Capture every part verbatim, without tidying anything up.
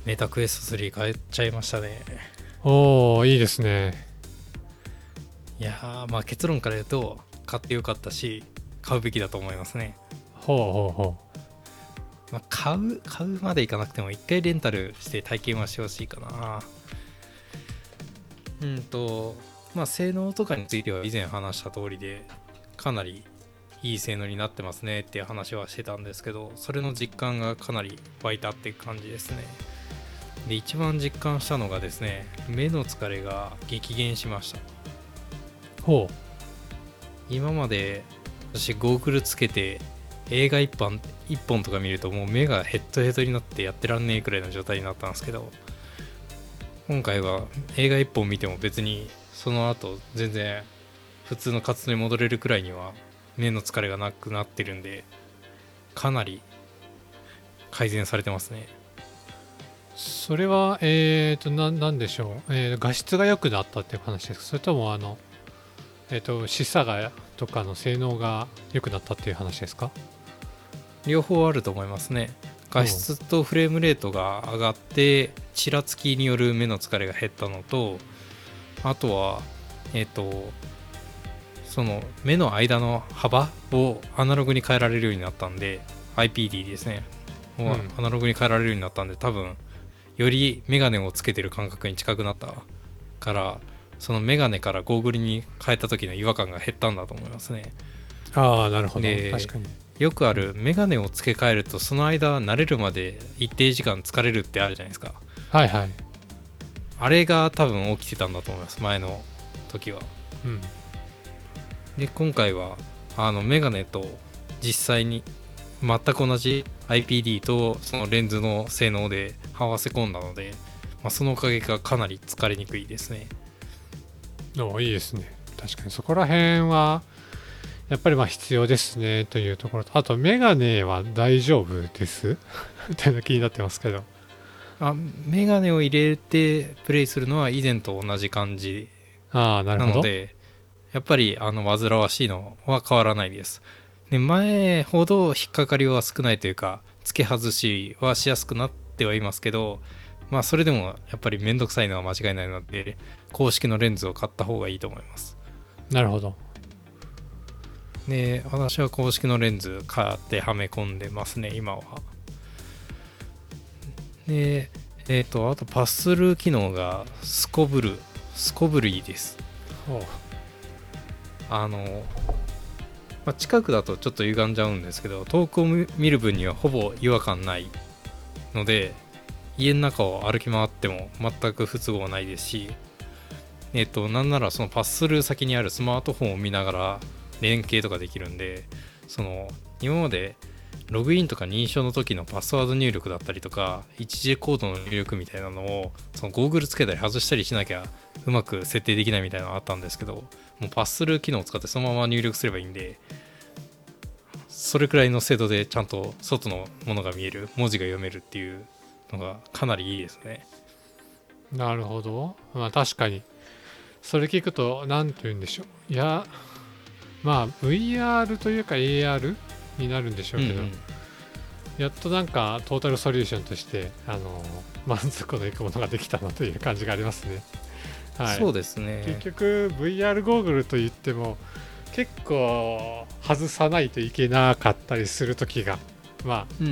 メタクエストスリー買っちゃいましたね。 おー、いいですね。 いやー、まあ結論から言うと買ってよかったし買うべきだと思いますね。 ほうほうほまあ、買う買うまでいかなくても一回レンタルして体験はしてほしいかな。うんとまあ性能とかについては以前話した通りでかなりいい性能になってますねっていう話はしてたんですけど、それの実感がかなり湧いたっていう感じですね。で一番実感したのがですね、目の疲れが激減しました。 う。ほ今まで私ゴーグルつけて映画一本一本とか見るともう目がヘッドヘッドになってやってらんねえくらいの状態になったんですけど、今回は映画一本見ても別にその後全然普通の活動に戻れるくらいには目の疲れがなくなってるんで、かなり改善されてますね。 う。それは、えーと、な、なんでしょう。えー画質が良くなったっていう話ですか？それとも、あの、えーと、視差がとかの性能が良くなったっていう話ですか？ 両方あると思いますね。画質とフレームレートが上がってちらつきによる目の疲れが減ったのと、あとはえっ、とその目の間の幅をアナログに変えられるようになったんで アイピーディー ですね、 うん。 アナログに変えられるようになったんで、多分よりメガネをつけてる感覚に近くなったから、そのメガネからゴーグルに変えた時の違和感が減ったんだと思いますね。 ああ、なるほど。確でかに。 よくあうん。 るメガネを付け替えるとその間慣れるまで一定時間疲れるってあるじゃないですか。 はいはい。 あれが多分起きてたんだと思います、前の時は。 うん。 で今回はあのメガネと実際に全く同じ アイピーディー とそのレンズの性能で合わせ込んだので、まあ、そのおかげがかなり疲れにくいですね。 おいいですね。確かにそこら辺は、やっぱりまあ必要ですねというところと、あとメガネは大丈夫ですっていうの気になってますけど。 あ、メガネを入れてプレイするのは以前と同じ感じああ、なるなほど。 ので、やっぱりあの煩わしいのは変わらないです。で前ほど引っかかりは少ないというか付け外しはしやすくなってはいますけど、まあそれでもやっぱりめんどくさいのは間違いないので公式のレンズを買った方がいいと思います。 なるほど。 で私は公式のレンズ買ってはめ込んでますね今は。でえっ、とあとパススルー機能がすこぶるすこぶるいいです。 おう。 あのまあ、近くだとちょっと歪んじゃうんですけど、遠くを見る分にはほぼ違和感ないので、家の中を歩き回っても全く不都合ないですし、えっと、なんならそのパススルー先にあるスマートフォンを見ながら連携とかできるんで、その今までログインとか認証の時のパスワード入力だったりとか一時コードの入力みたいなのをそのゴーグルつけたり外したりしなきゃうまく設定できないみたいなのがあったんですけど、もうパススルー機能を使ってそのまま入力すればいいんで、それくらいの精度でちゃんと外のものが見える、文字が読めるっていうのがかなりいいですね。 なるほど。まあ確かに。それ聞くと、なんて言うんでしょう。いや、まあ ブイアール というか エーアール になるんでしょうけど、 うんうん。 やっとなんかトータルソリューションとして、あの、満足のいくものができたなという感じがありますね。はい。 そうです結ね。 局 ブイアール ゴーグルといっても、結構外さないといけなかったりするときが、まあ、 うんうん。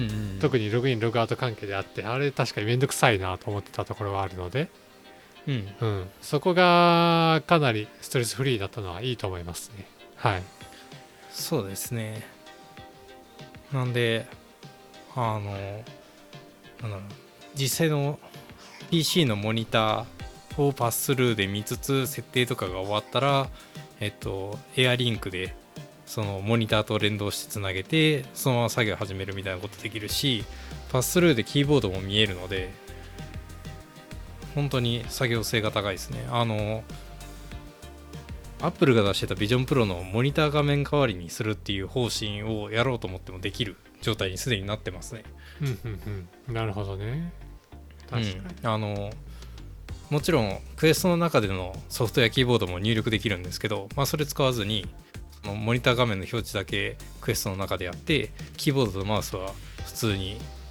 特にログインログアウト関係であって、あれ確かにめんどくさいなと思ってたところはあるので、 うん。 うん、そこがかなりストレスフリーだったのはいいと思いますね。はい。 そうですね。なんで、あの、なんだろう、実際の ピーシー のモニターをパススルーで見つつ、設定とかが終わったら、えっと、エアリンクで、そのモニターと連動してつなげて、そのまま作業始めるみたいなことできるし、パススルーでキーボードも見えるので、本当に作業性が高いですね。あの、アップルが出してたビジョンプロのモニター画面代わりにするっていう方針をやろうと思ってもできる状態にすでになってますね。 うんうんうん。なるほどね。 うん、 確かに。 あのもちろんクエストの中でのソフトやキーボードも入力できるんですけど、まあ、それ使わずにそのモニター画面の表示だけクエストの中でやって、キーボードとマウスは普通に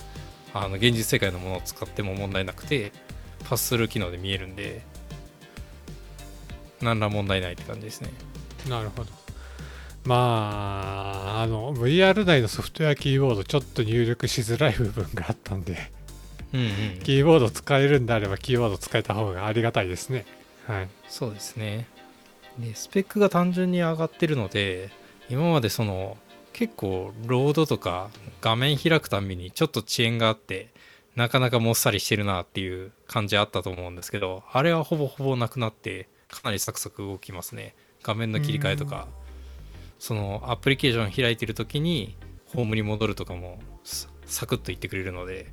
あの現実世界のものを使っても問題なくて、パススルー機能で見えるんで何ら問題ないって感じですね。 なるほど。まああの ブイアール 内のソフトウェアキーボードちょっと入力しづらい部分があったんで、 うんうん、 キーボード使えるんであればキーボード使えた方がありがたいですね。はい、 そうですね。でスペックが単純に上がってるので、今までその結構ロードとか画面開くたんびにちょっと遅延があってなかなかもっさりしてるなっていう感じあったと思うんですけど、あれはほぼほぼなくなってかなりサクサク動きますね。画面の切り替えとか、そのアプリケーション開いてる時にホームに戻るとかもサクッといってくれるので。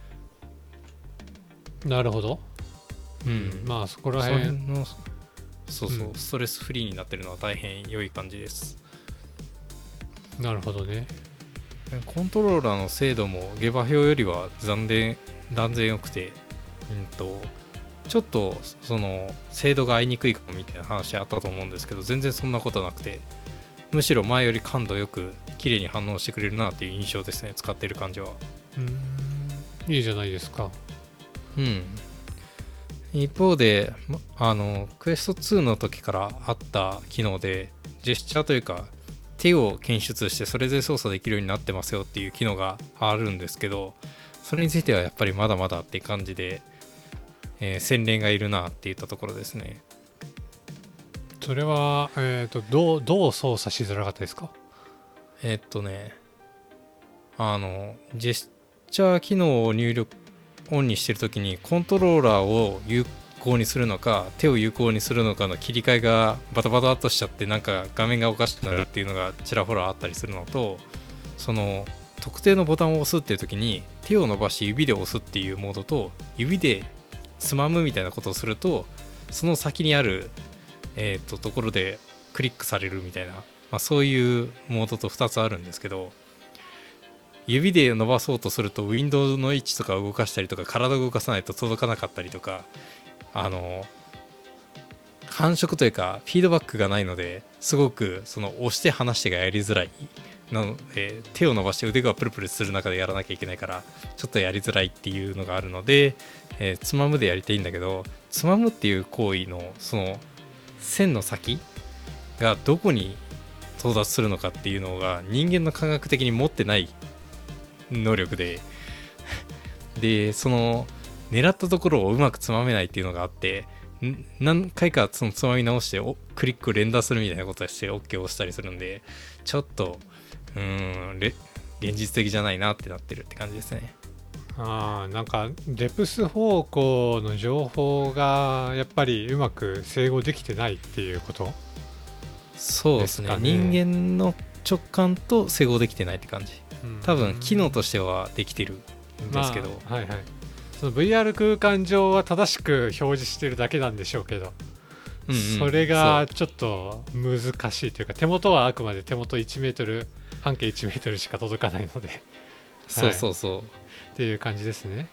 なるほど。 うん、 まあそこら辺のそうそう、うん、ストレスフリーになってるのは大変良い感じです。 なるほどね。 コントローラーの精度も下馬評よりは断然断然良くて、うんとちょっとその精度が合いにくいかもみたいな話あったと思うんですけど、全然そんなことなくて、むしろ前より感度よく綺麗に反応してくれるなっていう印象ですね、使ってる感じは。 うーん、いいじゃないですか。 うん。一方であのクエストツーの時からあった機能で、ジェスチャーというか手を検出してそれで操作できるようになってますよっていう機能があるんですけど、それについてはやっぱりまだまだって感じで、えー、洗練がいるなっていったところですね。 それは、えーと、どう、どう操作しづらかったですか？ えー、っとねあのジェスチャー機能を入力オンにしてるときにコントローラーを有効にするのか手を有効にするのかの切り替えがバタバタっとしちゃって、なんか画面がおかしくなるっていうのがちらほらあったりするのと、その特定のボタンを押すっていう時に手を伸ばして指で押すっていうモードと、指でつまむみたいなことをするとその先にある、えー、とところでクリックされるみたいな、まあ、そういうモードとふたつあるんですけど、指で伸ばそうとするとウィンドウの位置とか動かしたりとか体を動かさないと届かなかったりとか、あの感触というかフィードバックがないので、すごくその押して離してがやりづらいなので、手を伸ばして腕がプルプルする中でやらなきゃいけないからちょっとやりづらいっていうのがあるので、えー、つまむでやりたいんだけど、つまむっていう行為のその線の先がどこに到達するのかっていうのが人間の感覚的に持ってない能力ででその狙ったところをうまくつまめないっていうのがあって、何回かそのつまみ直してクリックを連打するみたいなことをして OK を押したりするんで、ちょっとうーん現実的じゃないなってなってるって感じですね。 あー、なんかデプス方向の情報がやっぱりうまく整合できてないっていうこと？ そうですね、人間の直感と整合できてないって感じ。多分機能としてはできてるんですけど、 まあ、はいはい、その ブイアール 空間上は正しく表示してるだけなんでしょうけど、うんうん、それがちょっと難しいというか、手元はあくまで手元いちメートル半径いちメートルしか届かないのでそうそうそう、はい、 っていう感じですね。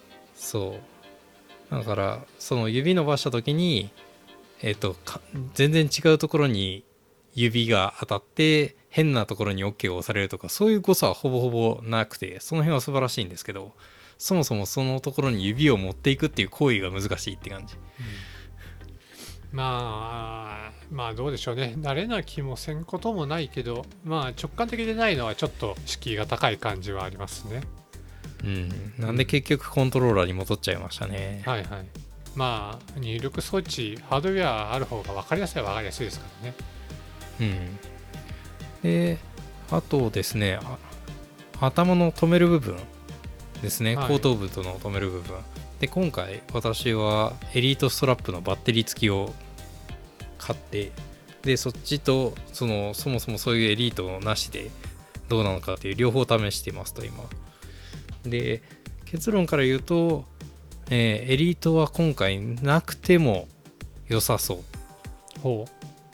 そうだからその指伸ばした時に、えーと、全然違うところに指が当たって変なところに OK を押されるとか、そういう誤差はほぼほぼなくて、その辺は素晴らしいんですけど、そもそもそのところに指を持っていくっていう行為が難しいって感じ、 うん、まあまあどうでしょうね、慣れな気もせんこともないけど、まあ直感的でないのはちょっと敷居が高い感じはありますね。 うん、なんで結局コントローラーに戻っちゃいましたね、 うん、はいはい。まあ入力装置ハードウェアある方が分かりやすいは分かりやすいですからね。 うん。で、あとですね、頭の止める部分ですね、はい、後頭部との止める部分で、今回私はエリートストラップのバッテリー付きを買って、でそっちとそのそもそもそういうエリートなしでどうなのかっていう両方試していますと今で、結論から言うと、えー、エリートは今回なくても良さそう。 ほう。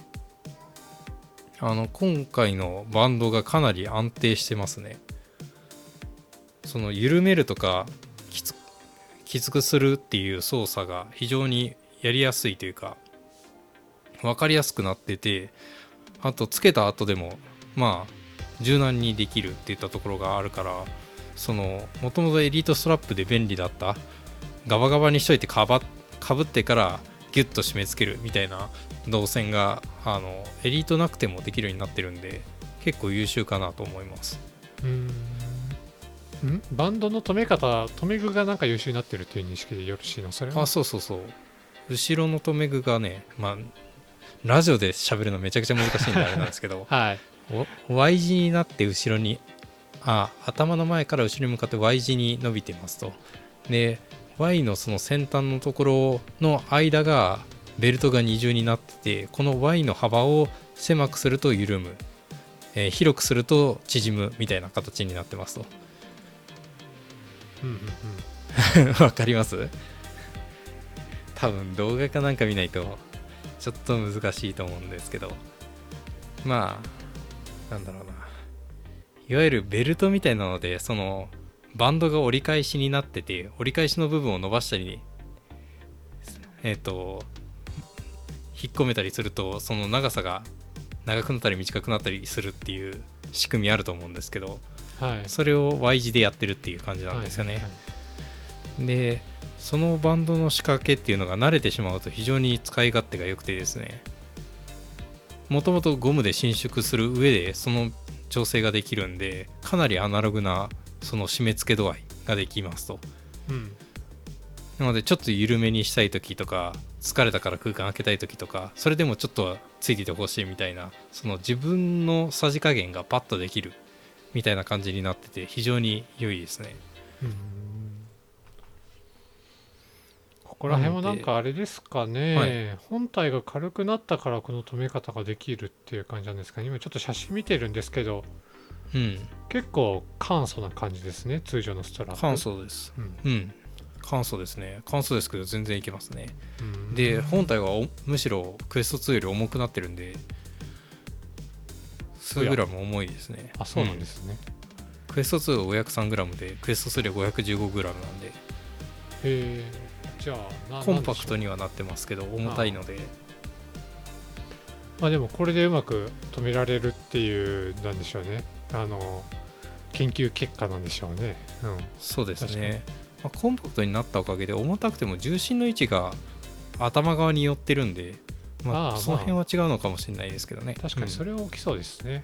あの今回のバンドがかなり安定してますね。その緩めるとかきつきつくするっていう操作が非常にやりやすいというか分かりやすくなってて、あとつけた後でもまあ柔軟にできるっていったところがあるから、 そのもともとエリートストラップで便利だったガバガバにしといてかばかぶってからギュッと締め付けるみたいな動線があのエリートなくてもできるようになってるんで結構優秀かなと思います。 うーんんバンドの留め方、留め具がなんか優秀になってるっていう認識でよろしいの？それはあ、そうそうそう。後ろの留め具がね、まあラジオで喋るのめちゃくちゃ難しいんであれなんですけどはい。 Y 字になって後ろにあ頭の前から後ろに向かって Y 字に伸びてますと。で Y のその先端のところの間がベルトが二重になってて、この Y の幅を狭くすると緩む、えー広くすると縮むみたいな形になってますと。 うんうんうん。 わかります？多分動画かなんか見ないとちょっと難しいと思うんですけど、まあなんだろうな、いわゆるベルトみたいなのでそのバンドが折り返しになってて、折り返しの部分を伸ばしたりえっ、と引っ込めたりするとその長さが長くなったり短くなったりするっていう仕組みあると思うんですけど、 はい。 それを Y 字でやってるっていう感じなんですよね。 はいはいはいでそのバンドの仕掛けっていうのが慣れてしまうと非常に使い勝手が良くてですね、もともとゴムで伸縮する上でその調整ができるんで、かなりアナログなその締め付け度合いができますと。 うん。 なのでちょっと緩めにしたい時とか、疲れたから空間開けたい時とか、それでもちょっとついててほしいみたいな、その自分のさじ加減がパッとできるみたいな感じになってて非常に良いですね。 うーんここら辺はなんかあれですかね、 はい本体が軽くなったからこの止め方ができるっていう感じなんですかね。今ちょっと写真見てるんですけど、 うん結構簡素な感じですね、通常のストラップ。 簡素です。 うんうん簡素ですね。簡素ですけど全然いけますね。 うんで本体はおむしろクエストツーより重くなってるんで数グラム重いですね。 あ、そうなんですね。 うんクエストツーはごひゃくさんグラムでクエストスリーはごひゃくじゅうごグラムなんでへえ、じゃあな、 コンパクトに。 にはなってますけど重たいので、 まあでもこれでうまく止められるっていう、なんでしょうね。あの、研究結果なんでしょうね。うん。 そうです確かにね、まあ、コンパクトになったおかげで重たくても重心の位置が頭側に寄ってるんで、まあ、 ああその辺は違うのかもしれないですけどね。 確かにそれは大きそうですね。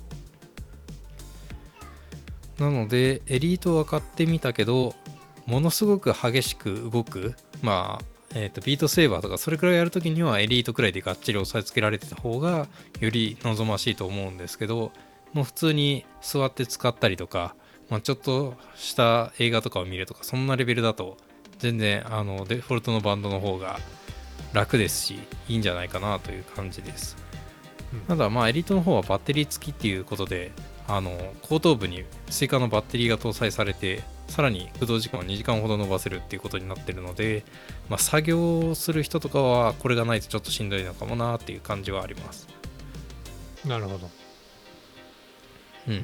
うんなのでエリートは買ってみたけどものすごく激しく動く、まあえー、とビートセーバーとかそれくらいやるときにはエリートくらいでがっちり押さえつけられてた方がより望ましいと思うんですけど、もう普通に座って使ったりとか、まあ、ちょっとした映画とかを見るとかそんなレベルだと全然あのデフォルトのバンドの方が楽ですしいいんじゃないかなという感じです。 うんただまあエリートの方はバッテリー付きっていうことであの後頭部に追加のバッテリーが搭載されてさらに駆動時間をにじかんほど伸ばせるっていうことになってるので、まあ、作業をする人とかはこれがないとちょっとしんどいのかもなっていう感じはあります。 なるほど。 うん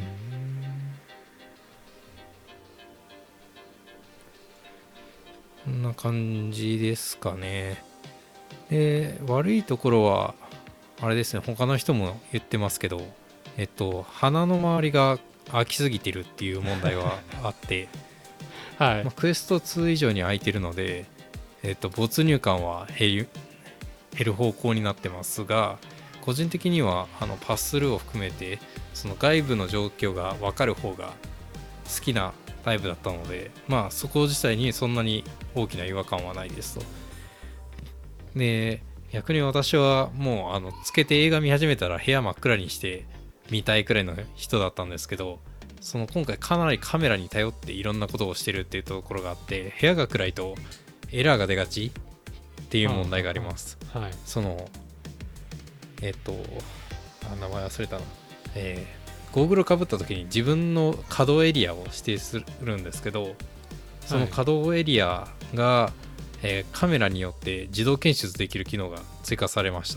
こんな感じですかね。で悪いところはあれですね、他の人も言ってますけどえっと鼻の周りが開きすぎてるっていう問題はあってはい。 まあ、クエストツー以上に空いてるので、えっと、没入感は減る、減る方向になってますが、個人的にはあのパススルーを含めてその外部の状況が分かる方が好きなタイプだったので、まあそこ自体にそんなに大きな違和感はないですと。で逆に私はもうあのつけて映画見始めたら部屋真っ暗にして見たいくらいの人だったんですけど、その今回かなりカメラに頼っていろんなことをしてるっていうところがあって、部屋が暗いとエラーが出がちっていう問題があります。 はい。 そのえっとあ名前忘れたな、えー、ゴーグルをかぶった時に自分の可動エリアを指定するんですけど、その可動エリアが、えーカメラによって自動検出できる機能が追加されました。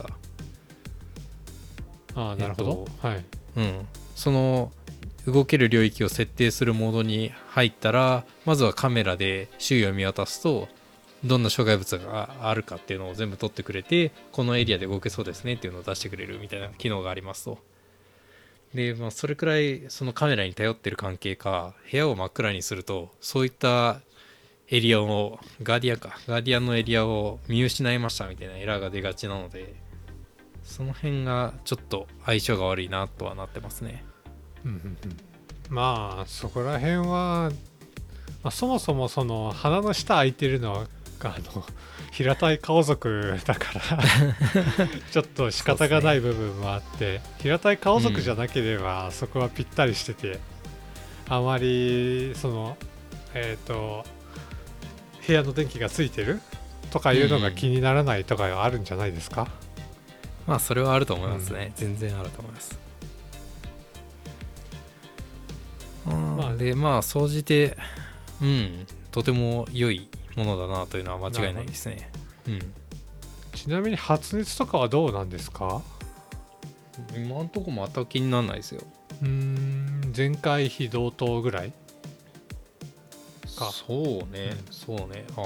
ああ、なるほど。はい。 うん、その動ける領域を設定するモードに入ったら、まずはカメラで周囲を見渡すとどんな障害物があるかっていうのを全部取ってくれて、このエリアで動けそうですねっていうのを出してくれるみたいな機能がありますと。 で、まあ、それくらいそのカメラに頼ってる関係か、部屋を真っ暗にするとそういったエリアをガーディアンかガーディアンのエリアを見失いましたみたいなエラーが出がちなので、その辺がちょっと相性が悪いなとはなってますね。 うんうんうん、まあそこら辺は、まあ、そもそもその鼻の下開いてるのはあの平たい顔族だからちょっと仕方がない部分もあって、ね、平たい顔族じゃなければ、うん、そこはぴったりしてて、あまりそのえっ、ー、と部屋の電気がついてるとかいうのが気にならないとかはあるんじゃないですか。うん、 まあそれはあると思いますね、うん、全然あると思います。まあ、でまあ総じてうんとても良いものだなというのは間違いないですね。うん、 ちなみに発熱とかはどうなんですか？ 今んとこ全く気にならないですよ。 うーん前回比同等ぐらいか。 そうね、うん、そうね。ああ、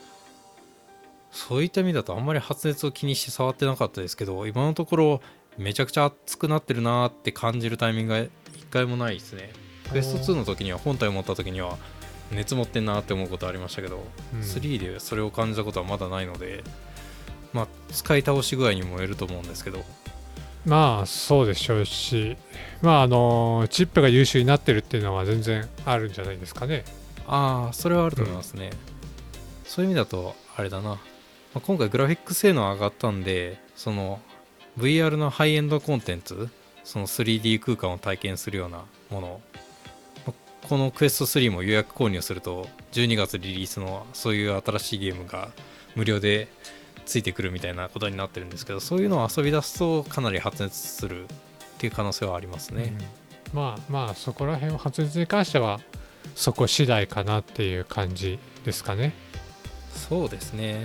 そういった意味だとあんまり発熱を気にして触ってなかったですけど、今のところめちゃくちゃ熱くなってるなーって感じるタイミングが一回もないですね。クエストツーの時には本体を持った時には熱持ってんなって思うことありましたけど、うん、スリーでそれを感じたことはまだないので、まあ使い倒し具合にもよると思うんですけど、 まあそうでしょうし、まああのチップが優秀になってるっていうのは全然あるんじゃないですかね。 ああ、それはあると思いますね。うん、そういう意味だとあれだな、まあ、今回グラフィック性能上がったんで、その ブイアール のハイエンドコンテンツ、その スリーディー 空間を体験するようなもの、このクエストスリーも予約購入するとじゅうにがつリリースのそういう新しいゲームが無料でついてくるみたいなことになってるんですけど、そういうのを遊び出すとかなり発熱するっていう可能性はありますね。 うん、まあまあそこら辺は発熱に関してはそこ次第かなっていう感じですかね。 そうですね。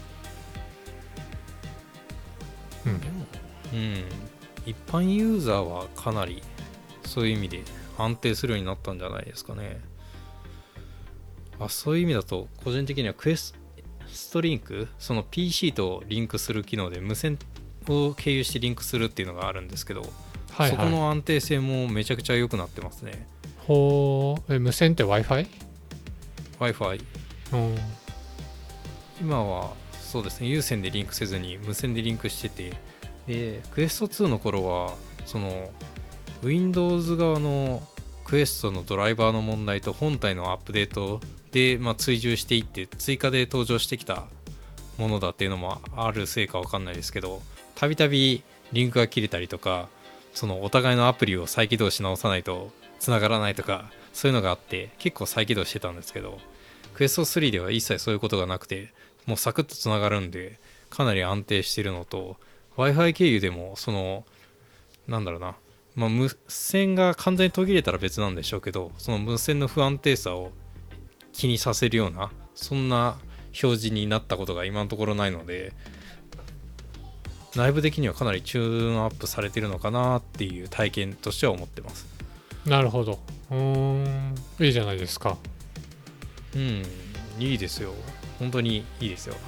うん、うん、一般ユーザーはかなりそういう意味で安定するようになったんじゃないですかね。あ、そういう意味だと個人的にはクエストリンク、その ピーシー とリンクする機能で無線を経由してリンクするっていうのがあるんですけど、はいはい、そこの安定性もめちゃくちゃ良くなってますね。 ほう、え無線って Wi-Fi？ Wi-Fi、うん、今はそうですね、有線でリンクせずに無線でリンクしてて、でクエストツーの頃はその Windows 側のクエストのドライバーの問題と本体のアップデートで、まあ、追従していって追加で登場してきたものだっていうのもあるせいか分かんないですけど、たびたびリンクが切れたりとか、そのお互いのアプリを再起動し直さないと繋がらないとか、そういうのがあって結構再起動してたんですけど、クエストスリーでは一切そういうことがなくて、もうサクッと繋がるんでかなり安定してるのと、 Wi-Fi 経由でもそのなんだろうな、まあ、無線が完全に途切れたら別なんでしょうけど、その無線の不安定さを気にさせるようなそんな表示になったことが今のところないので、内部的にはかなりチューンアップされてるのかなっていう体験としては思ってます。 なるほど。うーん、いいじゃないですか。 うん、いいですよ、本当にいいですよ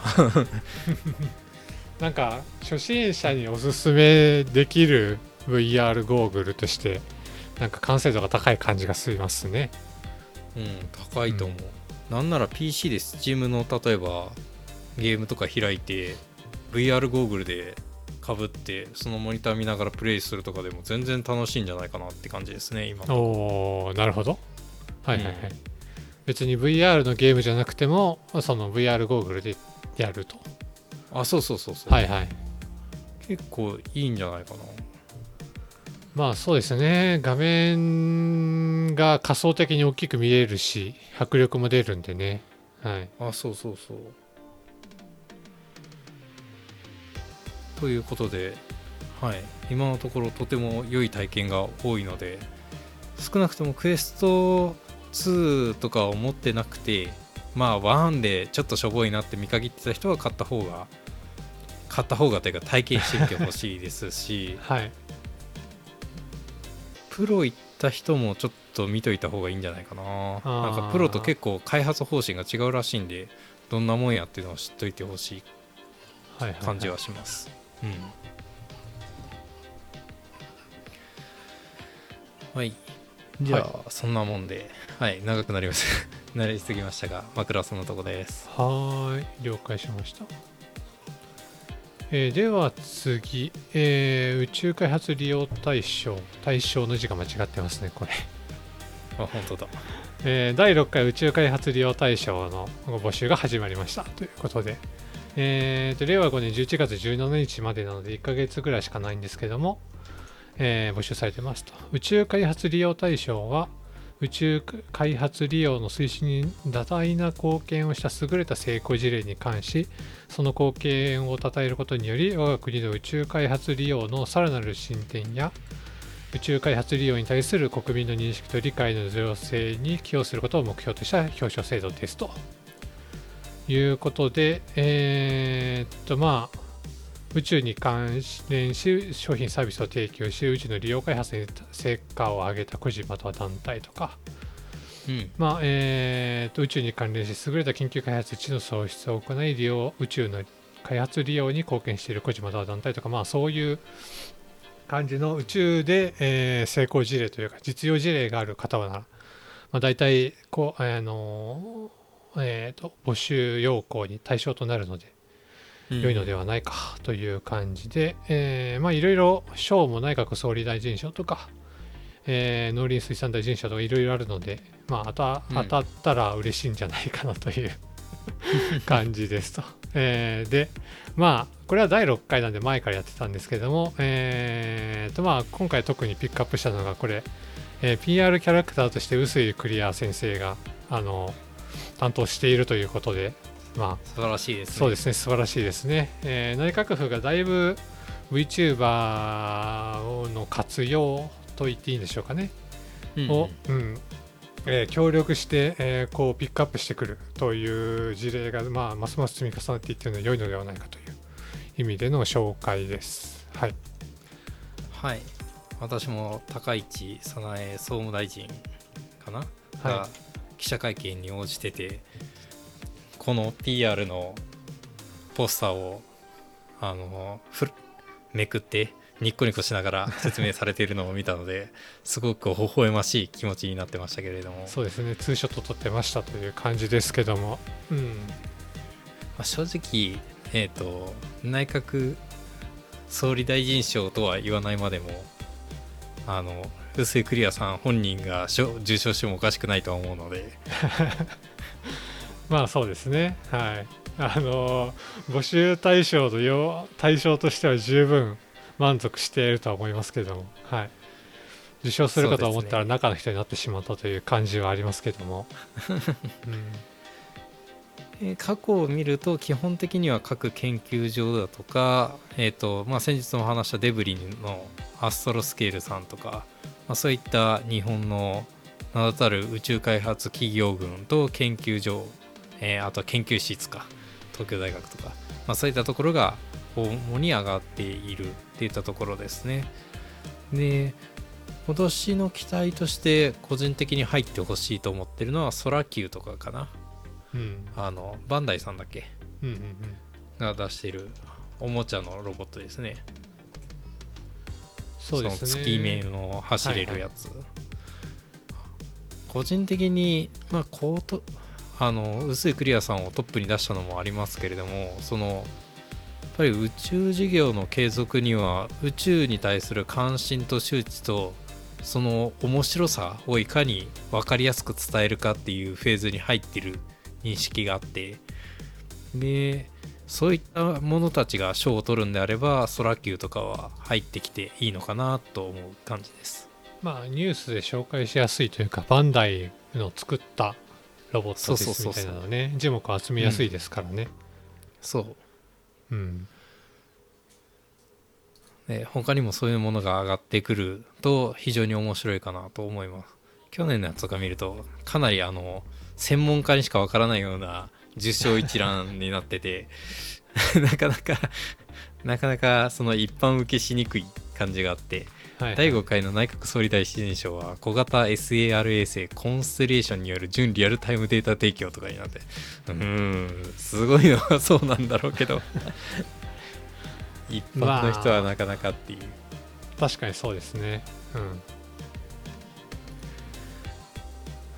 なんか初心者におすすめできる ブイアール ゴーグルとしてなんか完成度が高い感じがしますね。 うん、高いと思う、うん、なんなら ピーシー で Steam の例えばゲームとか開いて ブイアール ゴーグルでかぶってそのモニター見ながらプレイするとかでも全然楽しいんじゃないかなって感じですね今。 おー、なるほど。はいはいはい、うん、別に ブイアール のゲームじゃなくてもその ブイアール ゴーグルでやると。 あ、そうそうそうそう、 はいはい、 結構いいんじゃないかな。 まあそうですね、画面が仮想的に大きく見えるし迫力も出るんでね。はい、 あ、そうそうそう。ということで、はい、今のところとても良い体験が多いので、少なくともクエストツーとかを持ってなくて、まあワンでちょっとしょぼいなって見限ってた人は買った方が買った方がというか体験してみてほしいですし、 はい、 プロ行った人もちょっと見といた方がいいんじゃないかな。なんかプロと結構開発方針が違うらしいんで、どんなもんやっていうのを知っといてほしい感じはします。うん。 はいじゃあ、はい、そんなもんではい長くなりました慣れすぎましたが枕はそんなとこです。 はい、了解しました。えー、では次、えー、宇宙開発利用対象対象の字が間違ってますねこれあ本当だ、 えー、だいろっかい宇宙開発利用対象のご募集が始まりましたということで、えー、と令和ごねんじゅういちがつじゅうしちにちまでなのでいっかげつぐらいしかないんですけども、えー、募集されてますと。宇宙開発利用対象は宇宙開発利用の推進に多大な貢献をした優れた成功事例に関し、その貢献を称えることにより我が国の宇宙開発利用のさらなる進展や宇宙開発利用に対する国民の認識と理解の増性に寄与することを目標とした表彰制度ですということで、えー、っとまあ宇宙に関連し商品サービスを提供し宇宙の利用開発に成果を上げた個人または団体とか、うんまあえー、と宇宙に関連し優れた研究開発知の創出を行い利用宇宙の開発利用に貢献している個人または団体とか、まあ、そういう感じの宇宙で、えー、成功事例というか実用事例がある方はなら、まあ、大体こう、あのえー、と募集要項に対象となるので良いのではないかという感じで、えー、まあいろいろ賞も内閣総理大臣賞とか、えー、農林水産大臣賞とかいろいろあるので、まあ、当た、当たったら嬉しいんじゃないかなという感じですと。えー、でまあこれはだいろっかいなんで前からやってたんですけども、えーとまあ、今回特にピックアップしたのがこれ、えー、ピーアール キャラクターとして臼井クリア先生があの担当しているということで、まあ、 素晴らしいですね。 そうですね、素晴らしいですね。えー、内閣府がだいぶ VTuber の活用と言っていいんでしょうかね、うんを、うんえー、協力して、えー、こうピックアップしてくるという事例が、まあ、ますます積み重なっていっているので良いのではないかという意味での紹介です。はい。 はい。私も高市早苗総務大臣かな、が、はい、記者会見に応じてて、この ピーアール のポスターをあのふめくってニッコニコしながら説明されているのを見たのですごく微笑ましい気持ちになってましたけれども、 そうですね、ツーショット撮ってましたという感じですけども、うんまあ、正直、えーと、内閣総理大臣賞とは言わないまでもあの臼井クリアさん本人が受賞してもおかしくないとは思うのでまあそうですね、はい、あの募集対象のよ対象としては十分満足しているとは思いますけども、はい、受賞するかと思ったら中の人になってしまったという感じはありますけども、 うん、過去を見ると基本的には各研究所だとか、えーとまあ、先日も話したデブリのアストロスケールさんとか、まあ、そういった日本の名だたる宇宙開発企業群と研究所、えー、あとは研究室か東京大学とか、まあ、そういったところが主に上がっているっていったところですね。で今年の期待として個人的に入ってほしいと思ってるのはソラキューとかかな、うん、あのバンダイさんだっけ、うんうんうん、が出しているおもちゃのロボットですね。 そうですね、 その月面を走れるやつ、はいはい、個人的にまあこうとあの臼井クリアさんをトップに出したのもありますけれども、そのやっぱり宇宙事業の継続には宇宙に対する関心と周知とその面白さをいかに分かりやすく伝えるかっていうフェーズに入っている認識があって、でそういった者たちが賞を取るんであればソラキューとかは入ってきていいのかなと思う感じです。 まあニュースで紹介しやすいというか、バンダイの作ったロボットですみたいなのね、字幕を集めやすいですからね、うん、 そううん、 で他にもそういうものが上がってくると非常に面白いかなと思います。去年のやつとか見るとかなりあの専門家にしかわからないような受賞一覧になっててなかなかなかなかその一般受けしにくい感じがあって、はいはい、だいごかいの内閣総理大臣賞は小型 エスエーアール 衛星コンステレーションによる準リアルタイムデータ提供とかになって、うーんすごいのはそうなんだろうけど一般の人はなかなかっていう、まあ、確かにそうですね、うん、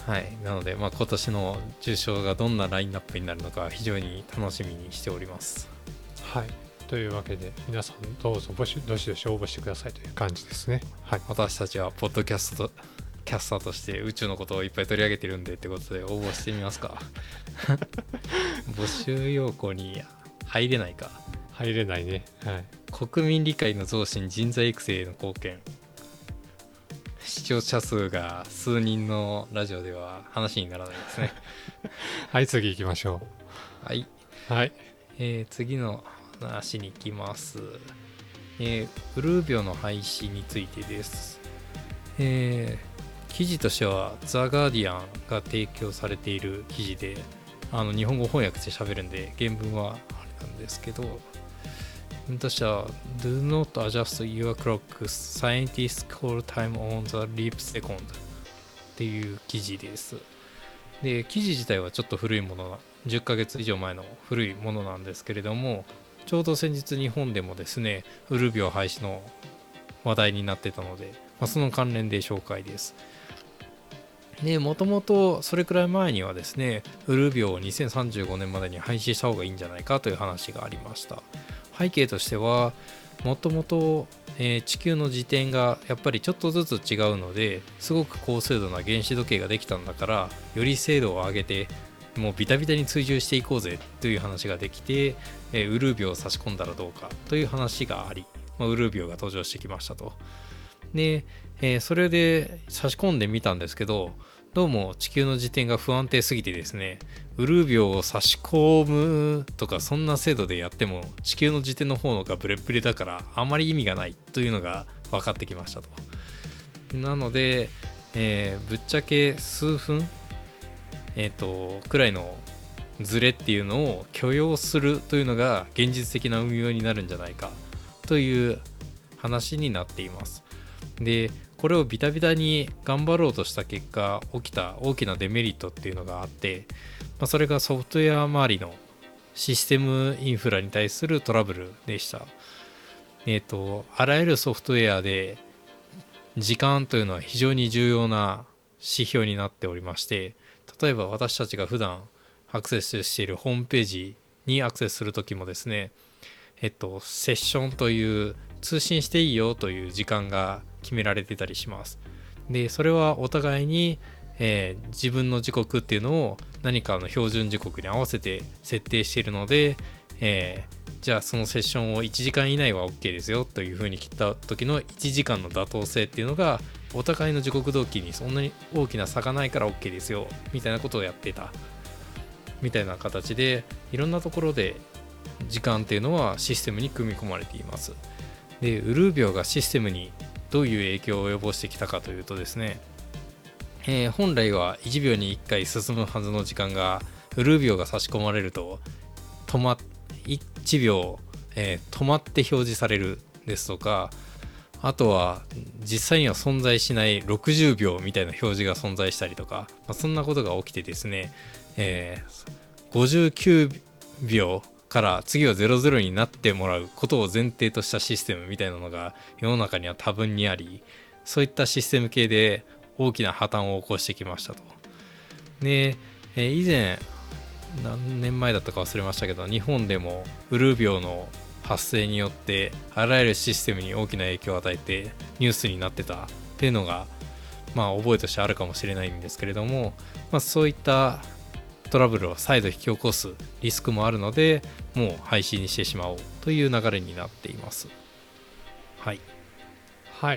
はい、なので、まあ、今年の受賞がどんなラインナップになるのか非常に楽しみにしております。 はい、というわけで皆さんどうぞどしどしどし応募してくださいという感じですね。はい、 私たちはポッドキャストキャスターとして宇宙のことをいっぱい取り上げてるんでってことで応募してみますか。募集要項に入れないか。 入れないね。はい、 国民理解の増進、人材育成への貢献。視聴者数が数人のラジオでは話にならないですね。 はい、次行きましょう。はい、 はい、 えー、次の話に行きます。えー、ウルー病の廃止についてです。えー、記事としてはザ・ガーディアンが提供されている記事で、あの日本語翻訳して喋るんで原文はあれなんですけど、としては Do not adjust your clock, scientists call time on the leap second っていう記事です。で、記事自体はちょっと古いもの、じゅっかげつ以上前の古いものなんですけれども、ちょうど先日日本でもですね、ウルー病廃止の話題になってたので、まあ、その関連で紹介です。で、もともとそれくらい前にはですね、ウルー病をにせんさんじゅうごねんまでに廃止した方がいいんじゃないかという話がありました。背景としては、もともと地球の自転がやっぱりちょっとずつ違うので、すごく高精度な原子時計ができたんだから、より精度を上げてもうビタビタに追従していこうぜという話ができて、ウルー病を差し込んだらどうかという話があり、まあ、ウルー病が登場してきましたと。で、えー、それで差し込んでみたんですけど、どうも地球の自転が不安定すぎてですね、ウルー病を差し込むとかそんな精度でやっても地球の自転の方のがブレブレだからあまり意味がないというのが分かってきましたと。なので、えー、ぶっちゃけ数分えっとくらいのズレっていうのを許容するというのが現実的な運用になるんじゃないかという話になっています。で、これをビタビタに頑張ろうとした結果起きた大きなデメリットっていうのがあって、まあ、それがソフトウェア周りのシステムインフラに対するトラブルでした。えっと、あらゆるソフトウェアで時間というのは非常に重要な指標になっておりまして、例えば私たちが普段アクセスしているホームページにアクセスするときもですね、えっと、セッションという通信していいよという時間が決められてたりします。で、それはお互いに、えー、自分の時刻っていうのを何かの標準時刻に合わせて設定しているので、えー、じゃあそのセッションをいちじかん以内は OK ですよというふうに切った時のいちじかんの妥当性っていうのがお互いの時刻同期にそんなに大きな差がないから OK ですよみたいなことをやってたみたいな形で、いろんなところで時間っていうのはシステムに組み込まれています。で、ウルー病がシステムにどういう影響を及ぼしてきたかというとですね、えー、本来はいちびょうにいっかい進むはずの時間がウルー病が差し込まれると止まいちびょう、えー、止まって表示されるですとか、あとは実際には存在しないろくじゅうびょうみたいな表示が存在したりとか、まあ、そんなことが起きてですね、えー、ごじゅうきゅうびょうから次はゼロゼロになってもらうことを前提としたシステムみたいなのが世の中には多分にあり、そういったシステム系で大きな破綻を起こしてきましたと。で、えー、以前何年前だったか忘れましたけど、日本でもウルー病の発生によってあらゆるシステムに大きな影響を与えてニュースになってたっていうのがまあ覚えとしてあるかもしれないんですけれども、まあ、そういったトラブルを再度引き起こすリスクもあるので、もう廃止にしてしまおうという流れになっています。はいはい。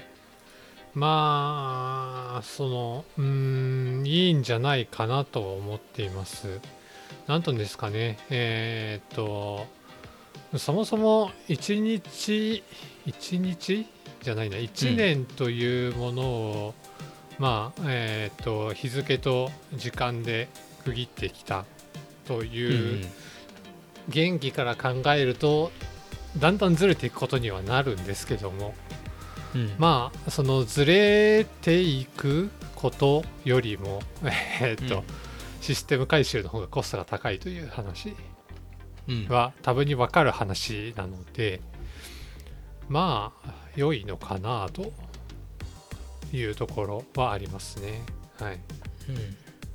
まあそのうーんいいんじゃないかなと思っています。なんとですかね、えー、っとそもそもいちにちいちにちじゃないないちねんというものを、うん、まあえー、っと日付と時間で区切ってきたという原義から考えるとだんだんずれていくことにはなるんですけども、うん、まあそのずれていくことよりも、えーっとうん、システム改修の方がコストが高いという話は多分に分かる話なので、まあ良いのかなというところはありますね。はい。 うん、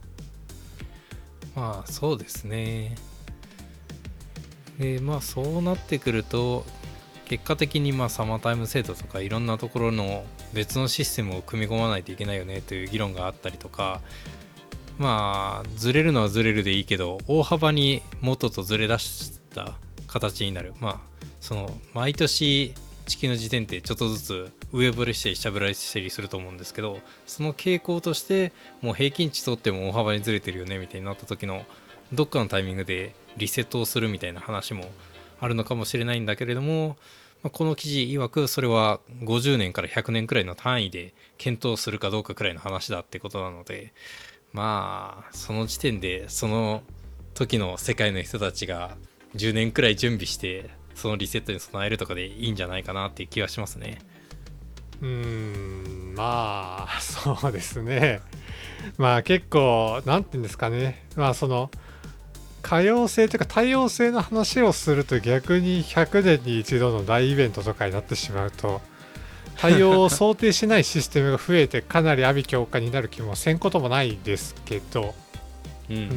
まあそうですね。でまあそうなってくると結果的にまあサマータイム制度とかいろんなところの別のシステムを組み込まないといけないよねという議論があったりとか、まあずれるのはずれるでいいけど大幅に元とずれ出した形になる。まあその毎年地球の時点ってちょっとずつ上振れしたり下振れしたりすると思うんですけど、その傾向としてもう平均値取っても大幅にずれてるよねみたいになった時のどっかのタイミングでリセットをするみたいな話もあるのかもしれないんだけれども、この記事曰くそれはごじゅうねんからひゃくねんくらいの単位で検討するかどうかくらいの話だってことなので、まあその時点でその時の世界の人たちがじゅうねんくらい準備してそのリセットに備えるとかでいいんじゃないかなっていう気はしますね。 うーんまあそうですね。まあ結構なんていうんですかね、まあその可用性というか多様性の話をすると逆にひゃくねんに一度の大イベントとかになってしまうと対応を想定しないシステムが増えてかなり阿鼻教化になる気もせんこともないですけど、 うんうん、 うん、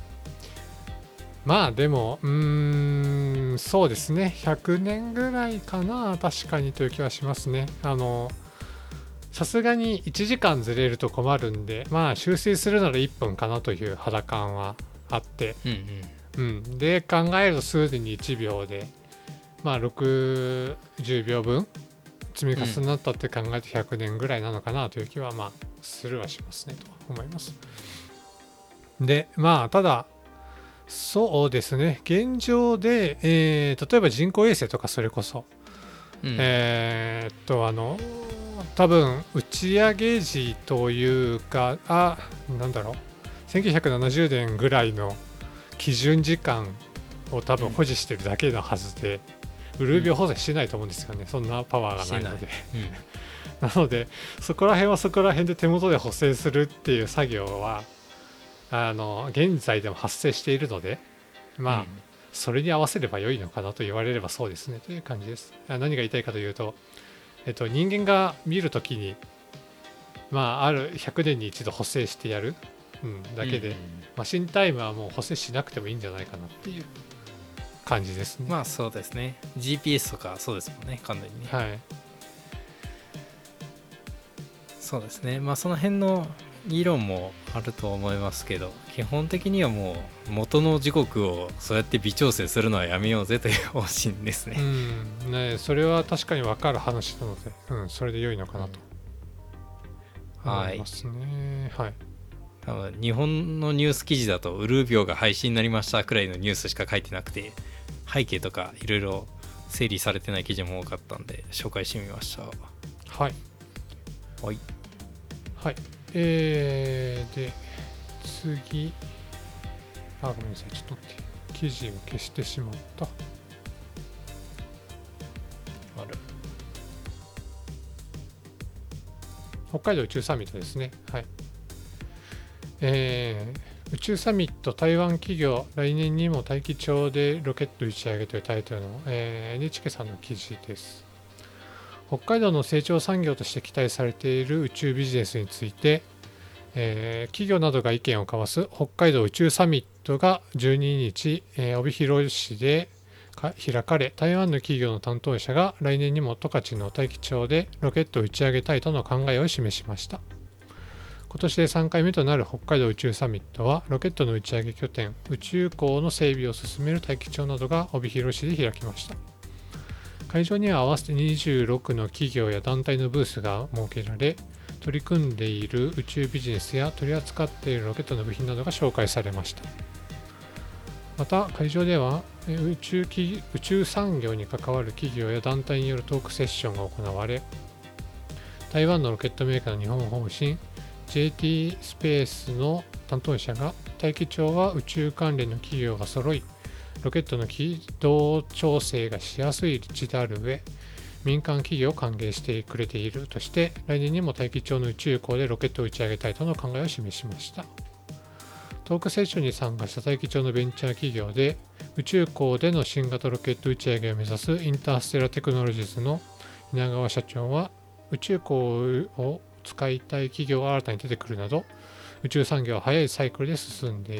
まあでもうーんそうですねひゃくねんぐらいかな確かにという気はしますね。あのさすがにいちじかんずれると困るんで、まあ修正するならいっぷんかなという肌感はあって、 うんうんうん、で考えるとすでにいちびょうでまあろくじゅうびょうぶん積み重なったって考えてひゃくねんぐらいなのかなという気はまあするはしますねと思います。でまあただそうですね現状で、えー、例えば人工衛星とかそれこそ、うん、えー、っとあの多分打ち上げ時というかあなんだろうせんきゅうひゃくななじゅうねんぐらいの基準時間を多分保持してるだけのはずで、うん、ウルービを保持しないと思うんですよね、うん、そんなパワーがないのでな、うん、なのでそこら辺はそこら辺で手元で補正するっていう作業はあの現在でも発生しているのでまあ、うん、それに合わせれば良いのかなと言われればそうですねという感じです。何が言いたいかというと、えっと、人間が見るときにまああるひゃくねんに一度補正してやる、うん、だけで、うんうん、マシンタイムはもう補正しなくてもいいんじゃないかなっていう感じですね。 まあそうですね ジーピーエス とかそうですもんね完全にね。 はいそうですね。まあその辺の議論もあると思いますけど、基本的にはもう元の時刻をそうやって微調整するのはやめようぜという方針ですね。 うんね、それは確かに分かる話なので、うん、それで良いのかなと思いますね。はい。 多分日本のニュース記事だとウルービョが廃止になりましたくらいのニュースしか書いてなくて、背景とかいろいろ整理されてない記事も多かったんで紹介してみました。 はいはいはい。えー、で次あごめんなさいちょっと待って記事を消してしまった。 ある北海道宇宙サミットですね。はい。えー、宇宙サミット台湾企業来年にも大気町でロケット打ち上げというタイトルの、えー、エヌエイチケー さんの記事です。北海道の成長産業として期待されている宇宙ビジネスについて、えー、企業などが意見を交わす北海道宇宙サミットがじゅうににち、えー、帯広市で開かれ、台湾の企業の担当者が来年にも十勝の大樹町でロケットを打ち上げたいとの考えを示しました。今年でさんかいめとなる北海道宇宙サミットは、ロケットの打ち上げ拠点、宇宙港の整備を進める大樹町などが帯広市で開きました。会場には合わせてにじゅうろくの企業や団体のブースが設けられ、取り組んでいる宇宙ビジネスや取り扱っているロケットの部品などが紹介されました。また会場では宇宙き宇宙産業に関わる企業や団体によるトークセッションが行われ、台湾のロケットメーカーの日本法人 ジェーティー スペースの担当者が、大樹町は宇宙関連の企業が揃い、ロケットの軌道調整がしやすい立地である上、民間企業を歓迎してくれているとして、来年にも大樹町の宇宙港でロケットを打ち上げたいとの考えを示しました。トークセッションに参加した大樹町のベンチャー企業で、宇宙港での新型ロケット打ち上げを目指すインターステラテクノロジーズの稲川社長は、宇宙港を使いたい企業が新たに出てくるなど、宇宙産業は早いサイクルで進んでいる。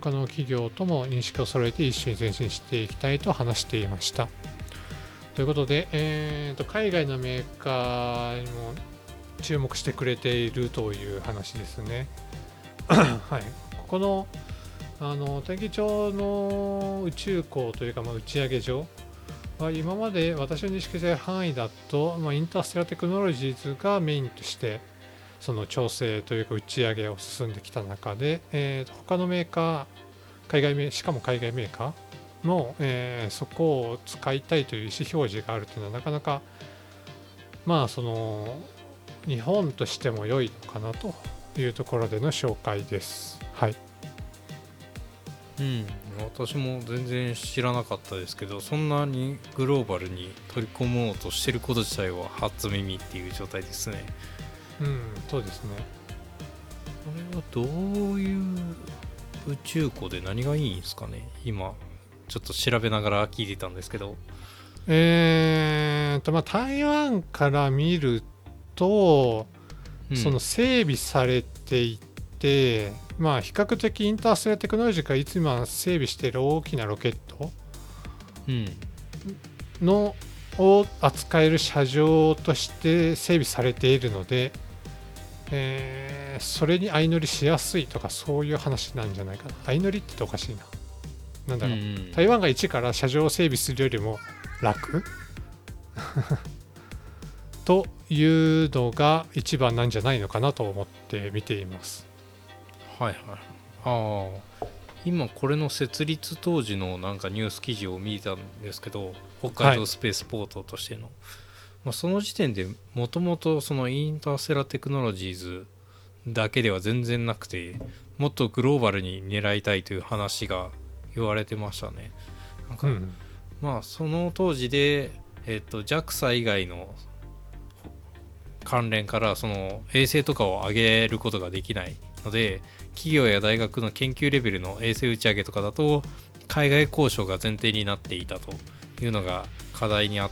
他の企業とも認識を揃えて一緒に前進していきたいと話していました。ということで、えー、と海外のメーカーにも注目してくれているという話ですね。はい、ここのあの大樹町の宇宙港というか、まあ、打ち上げ場は今まで私の認識する範囲だと、まあ、インターステラテクノロジーズがメインとしてその調整というか打ち上げを進んできた中で、えー、と他のメーカー海外メしかも海外メーカーの、えー、そこを使いたいという意思表示があるというのはなかなかまあその日本としても良いのかなというところでの紹介です。はい。 うん、私も全然知らなかったですけど、そんなにグローバルに取り込もうとしてること自体は初耳っていう状態ですね。 うん、そうですね。 これはどういう宇宙港で何がいいんですかね。今ちょっと調べながら聞いてたんですけど、 えーとまあ台湾から見ると、 うん、 その整備されていて、まあ比較的インターステラテクノロジーがいつ今整備している大きなロケットうんのを扱える車上として整備されているので、えーそれに相乗りしやすいとかそういう話なんじゃないかな。相乗りって言っておかしいな。なんだろう、 うんうん、 台湾が一から車上を整備するよりも楽というのが一番なんじゃないのかなと思って見ています。 はいはい。ああ、今これの設立当時のなんかニュース記事を見たんですけど、北海道スペースポートとしての、はい、まあ、その時点でもともとそのインターステラテクノロジーズだけでは全然なくて、もっとグローバルに狙いたいという話が言われてましたね。なんか、うん、まあその当時で、えっと ジャクサ 以外の関連からその衛星とかを上げることができないので、企業や大学の研究レベルの衛星打ち上げとかだと海外交渉が前提になっていたというのが課題にあって、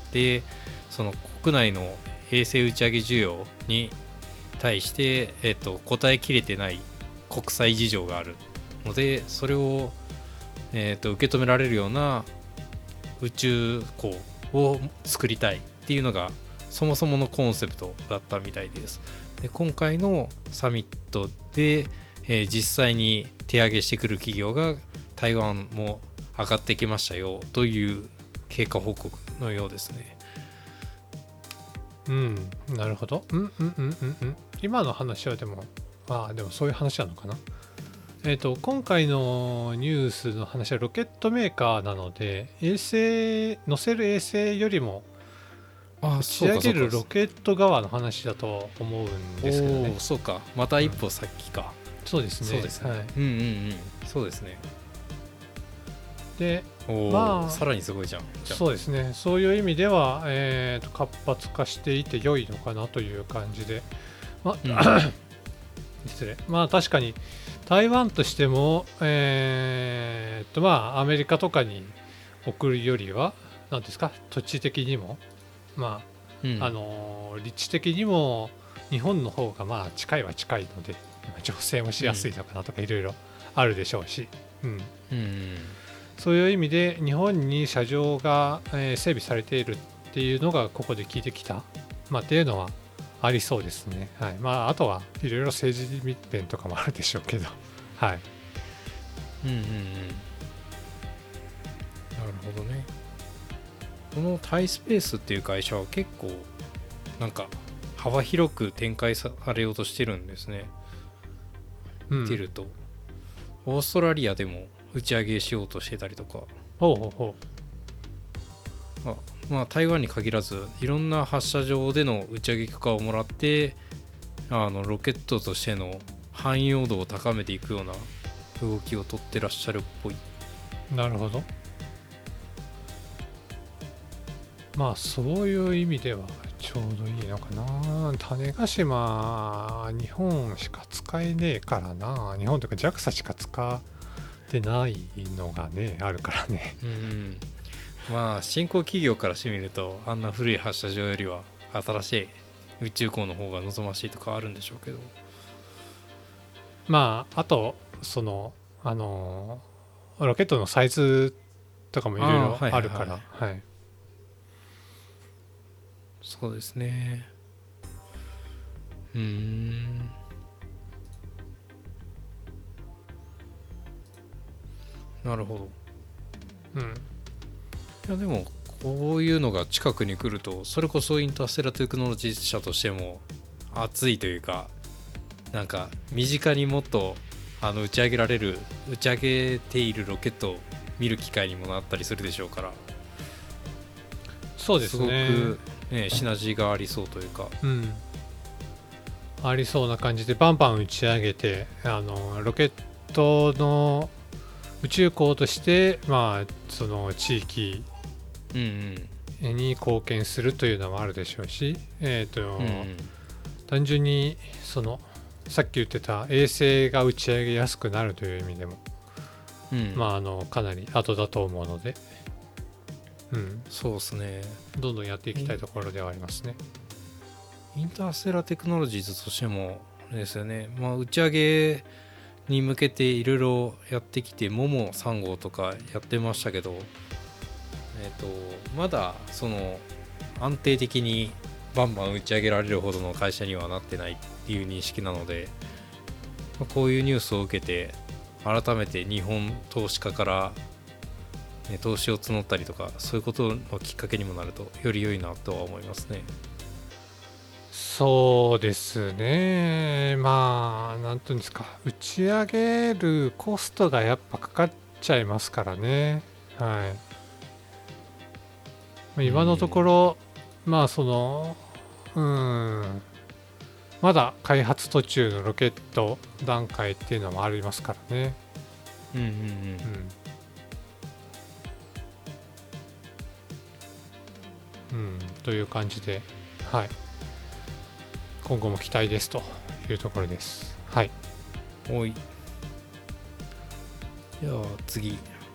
その国内の衛星打ち上げ需要に対して、えっと、答えきれてない国際事情があるので、それを、えっと、受け止められるような宇宙港を作りたいっていうのがそもそものコンセプトだったみたいです。で、今回のサミットで、えー、実際に手上げしてくる企業が台湾も上がってきましたよという経過報告のようですね。 うん、なるほど。うんうんうんうんうん。今の話はでも、ああ、でもそういう話なのかな。えっと、今回のニュースの話はロケットメーカーなので、衛星、載せる衛星よりも、打ち上げるロケット側の話だと思うんですけどね。 そうか、また一歩先か。 うん、そうですね。 そうですね。はい、うんうんうん。そうですね。 で、 まあ、さらにすごいじゃん。 じゃそうですね。そういう意味では、えー、と活発化していて良いのかなという感じで、まあ、うん、失礼。まあ確かに台湾としても、えー、とまあアメリカとかに送るよりは何ですか、土地的にもまあ、うん、あの立地的にも日本の方がまあ近いは近いので調整もしやすいのかなとかいろいろあるでしょうし、うん、うん、そういう意味で日本に車上が、えー、整備されているっていうのがここで聞いてきた、まあ、っていうのはありそうですね。はい、まああとはいろいろ政治密編とかもあるでしょうけど、はい。 うんうんうん。なるほどね。このタイスペースっていう会社は結構なんか幅広く展開されようとしてるんですね。見てると、うん、オーストラリアでも打ち上げしようとしてたりとか、 ほうほうほうあまあ台湾に限らずいろんな発射場での打ち上げ許可をもらって、あのロケットとしての汎用度を高めていくような動きをとってらっしゃるっぽい。 なるほど。まあそういう意味ではちょうどいいのかな。種子島日本しか使えねえからな。日本というか ジャクサ しか使ってないのがねあるからね。 うん、まあ新興企業からしてみるとあんな古い発射場よりは新しい宇宙港の方が望ましいとかあるんでしょうけど、 まああとそのあのロケットのサイズとかもいろいろあるから、はい、 そうですね。うーん。なるほど。 うん。 いやでもこういうのが近くに来ると、それこそインターステラテクノロジー社としても熱いというか、なんか身近にもっとあの打ち上げられる打ち上げているロケットを見る機会にもなったりするでしょうから、 そうですね。 すごく、ね、シナジーがありそうというか、 うん、ありそうな感じでバンバン打ち上げて、あのロケットの宇宙港として、まあ、その地域に貢献するというのもあるでしょうし、えーとうんうん、単純にそのさっき言ってた衛星が打ち上げやすくなるという意味でも、うん、まあ、あのかなり後だと思うので、うん、 そうですね。 どんどんやっていきたいところではありますね。 インターステラテクノロジーズとしてもですよね、まあ、打ち上げに向けていろいろやってきて、モモさん号とかやってましたけど、えーと、まだその安定的にバンバン打ち上げられるほどの会社にはなってないっていう認識なので、まあ、こういうニュースを受けて改めて日本投資家から、ね、投資を募ったりとか、そういうことのきっかけにもなるとより良いなとは思いますね。 そうですね。まあなんていうんですか、打ち上げるコストがやっぱかかっちゃいますからね。はい。今のところ、まあそのうんまだ開発途中のロケット段階っていうのもありますからね。 うんうんうん。 うん、うん、という感じで、はい。今後も期待ですというところです。はい。 おい。じゃあ次。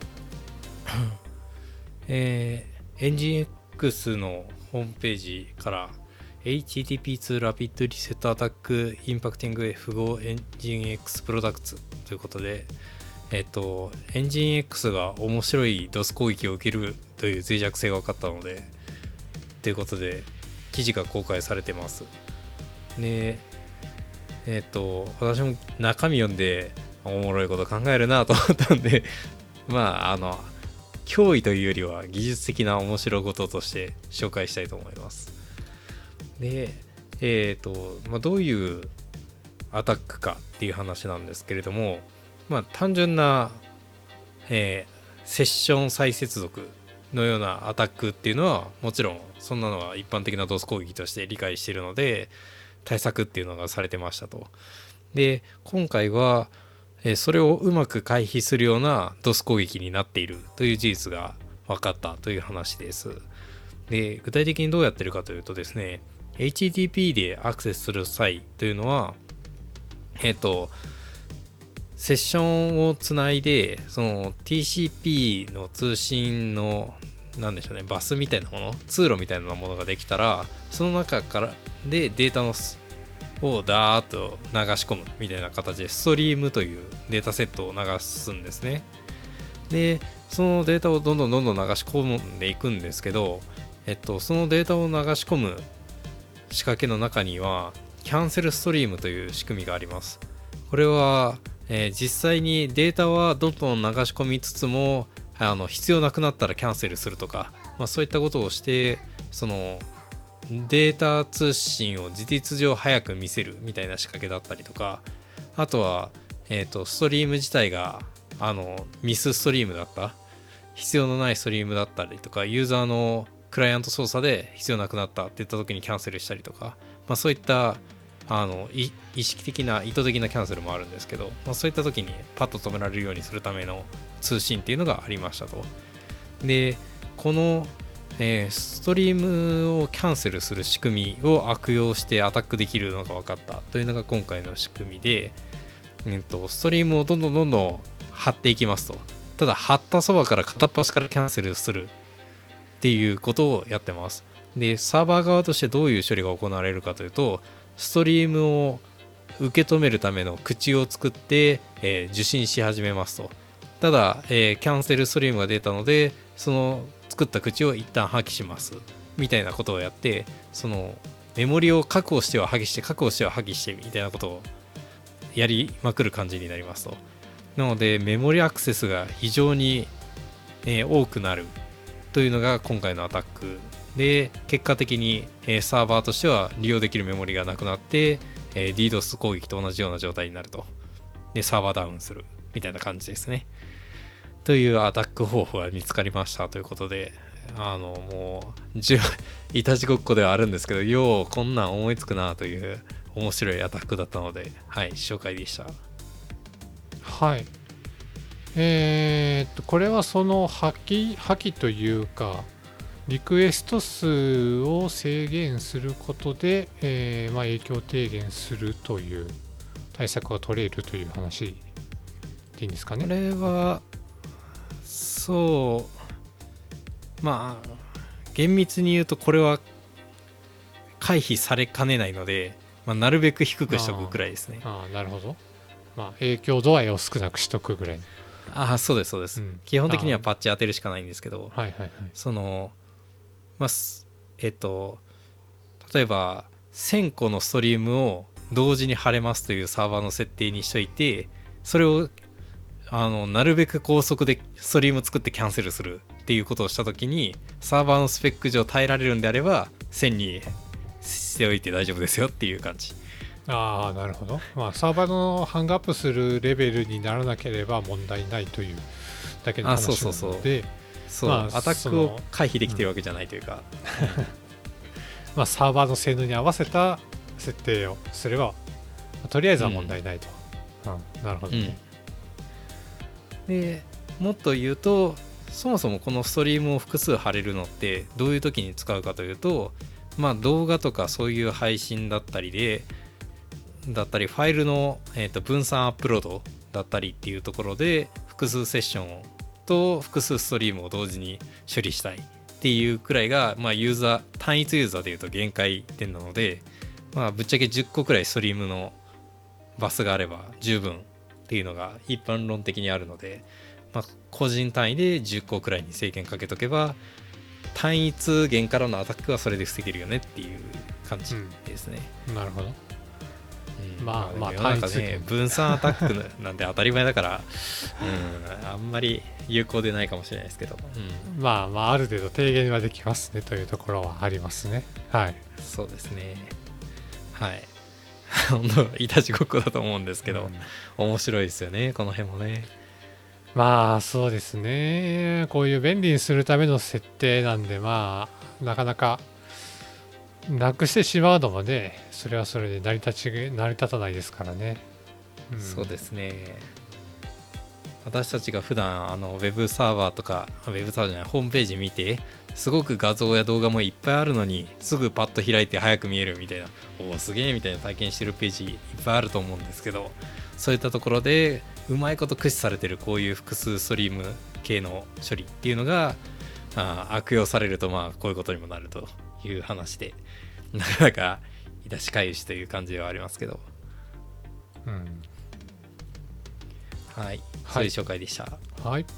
えー、エンジン X のホームページから エイチティーピーツー Rapid Reset Attack Impacting エフファイブ エンジン X Products ということで、えっと、エンジン X が面白い ドス 攻撃を受けるという脆弱性が分かったので、ということで記事が公開されてます。で、えっと、私も中身読んでおもろいこと考えるなと思ったんでまあ、あの、脅威というよりは技術的な面白いこととして紹介したいと思います。で、えっと、まあ、どういうアタックかっていう話なんですけれども、まあ、単純な、えー、セッション再接続のようなアタックっていうのはもちろんそんなのは一般的な ドス 攻撃として理解しているので、対策っていうのがされてましたと。で、今回はそれをうまく回避するような ドス 攻撃になっているという事実が分かったという話です。で、具体的にどうやってるかというとですね、エイチティーピー でアクセスする際というのは、えっと、セッションをつないで、その ティーシーピー の通信の、なんでしょうね、バスみたいなもの、通路みたいなものができたら、その中からでデータのをダーッと流し込むみたいな形でストリームというデータセットを流すんですね。で、そのデータをどんどんどんどん流し込んでいくんですけど、えっと、そのデータを流し込む仕掛けの中にはキャンセルストリームという仕組みがあります。これは、えー、実際にデータはどんどん流し込みつつも、あの必要なくなったらキャンセルするとか、まあ、そういったことをして、そのデータ通信を事実上早く見せるみたいな仕掛けだったりとか、あとは、えーと、ストリーム自体があのミスストリームだった、必要のないストリームだったりとか、ユーザーのクライアント操作で必要なくなったって言った時にキャンセルしたりとか、まあ、そういったあの意識的な意図的なキャンセルもあるんですけど、まあ、そういった時にパッと止められるようにするための通信っていうのがありましたと。で、このえー、ストリームをキャンセルする仕組みを悪用してアタックできるのが分かったというのが今回の仕組みで、えー、とストリームをどんどんどんどん貼っていきますと。ただ貼ったそばから片っ端からキャンセルするっていうことをやってます。で、サーバー側としてどういう処理が行われるかというと、ストリームを受け止めるための口を作って、えー受信し始めますと。ただ、えーキャンセルストリームが出たので、その作った口を一旦破棄しますみたいなことをやって、そのメモリを確保しては破棄して確保しては破棄してみたいなことをやりまくる感じになりますと。なのでメモリアクセスが非常に、えー多くなるというのが今回のアタックで、結果的に、えーサーバーとしては利用できるメモリがなくなって、えー DDoS 攻撃と同じような状態になると。でサーバーダウンするみたいな感じですね。というアタック方法が見つかりましたということで、あのもうじゅいたちごっこではあるんですけど、ようこんなん思いつくなという面白いアタックだったので、はい紹介でした。 はい。えーっと、これはその破棄、破棄というか、リクエスト数を制限することで、えーまあ、影響低減するという対策が取れるという話でいいんですかこね。 れはそうまあ厳密に言うとこれは回避されかねないので、まあ、なるべく低くしとくくらいですね。 ああ、なるほど。まあ、影響度合いを少なくしとくぐらい。 ああそうですそうです、 うん基本的にはパッチ当てるしかないんですけど、 はいはいはい。 そのまあすえっと例えばせんこのストリームを同時に貼れますというサーバーの設定にしといて、それをあのなるべく高速でストリーム作ってキャンセルするっていうことをしたときに、サーバーのスペック上耐えられるんであればせんにしておいて大丈夫ですよっていう感じ。 ああ、なるほど。まあ、サーバーのハングアップするレベルにならなければ問題ないというだけのあ話なそうそうそうので、 そう、 まあアタックそのを回避できてるわけじゃないというか、 まあ、サーバーの性能に合わせた設定をすれば、まあとりあえずは問題ないと。うんなるほどね。 でもっと言うと、そもそもこのストリームを複数貼れるのってどういう時に使うかというと、まあ動画とかそういう配信だったりでだったりファイルの、えーと分散アップロードだったりっていうところで、複数セッションと複数ストリームを同時に処理したいっていうくらいが、まあ、ユーザー単一ユーザーでいうと限界点なので、まあ、ぶっちゃけじゅっこくらいストリームのバスがあれば十分っていうのが一般論的にあるので、まあ、個人単位でじゅっこくらいに制限かけとけば単一元からのアタックはそれで防げるよねっていう感じですね。 なるほど。 うんまあまあでも世の中単一元ね分散アタックなんて当たり前だから、うん、あんまり有効でないかもしれないですけど、うん、 まあまあ、ある程度低減はできますねというところはありますね。はい。 そうですね。はい本当いたちごっこだと思うんですけど、 うん面白いですよねこの辺もね。 まあそうですね。こういう便利にするための設定なんで、まあなかなかなくしてしまうのもね、それはそれで成り立ち成り立たないですからね。んそうですね。私たちが普段あのウェブサーバーとかウェブサーバーじゃないホームページ見て、すごく画像や動画もいっぱいあるのにすぐパッと開いて早く見えるみたいな、おおすげえみたいな体験してるページいっぱいあると思うんですけど、そういったところでうまいこと駆使されてるこういう複数ストリーム系の処理っていうのがあ悪用されると、まあこういうことにもなるという話で、なかなかいたしかゆしという感じではありますけど、 うんはい、そういう紹介でした。 はい。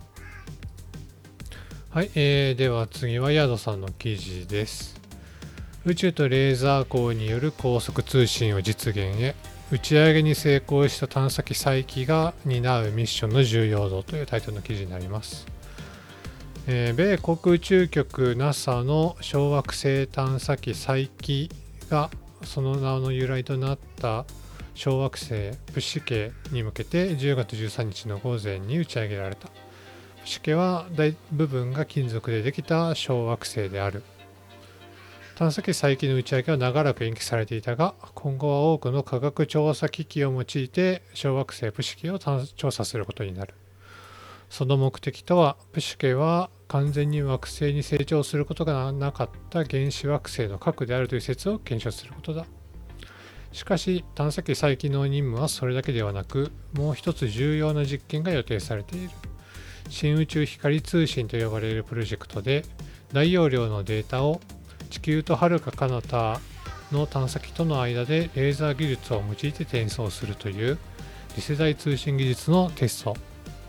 はい、えーでは次はヤドさんの記事です。宇宙とレーザー光による高速通信を実現へ、打ち上げに成功した探査機サイキが担うミッションの重要度というタイトルの記事になります。えー米国宇宙局 ナサ の小惑星探査機サイキがその名の由来となった小惑星プシケに向けてじゅうがつじゅうさんにちの午前に打ち上げられた。プシケは大部分が金属でできた小惑星である。探査機サイキの打ち上げは長らく延期されていたが、今後は多くの科学調査機器を用いて小惑星プシケを調査することになる。その目的とは、プシケは完全に惑星に成長することがなかった原始惑星の核であるという説を検証することだ。しかし、探査機サイキの任務はそれだけではなく、もう一つ重要な実験が予定されている。新宇宙光通信と呼ばれるプロジェクトで、大容量のデータを地球とはるか彼方の探査機との間でレーザー技術を用いて転送するという次世代通信技術のテスト。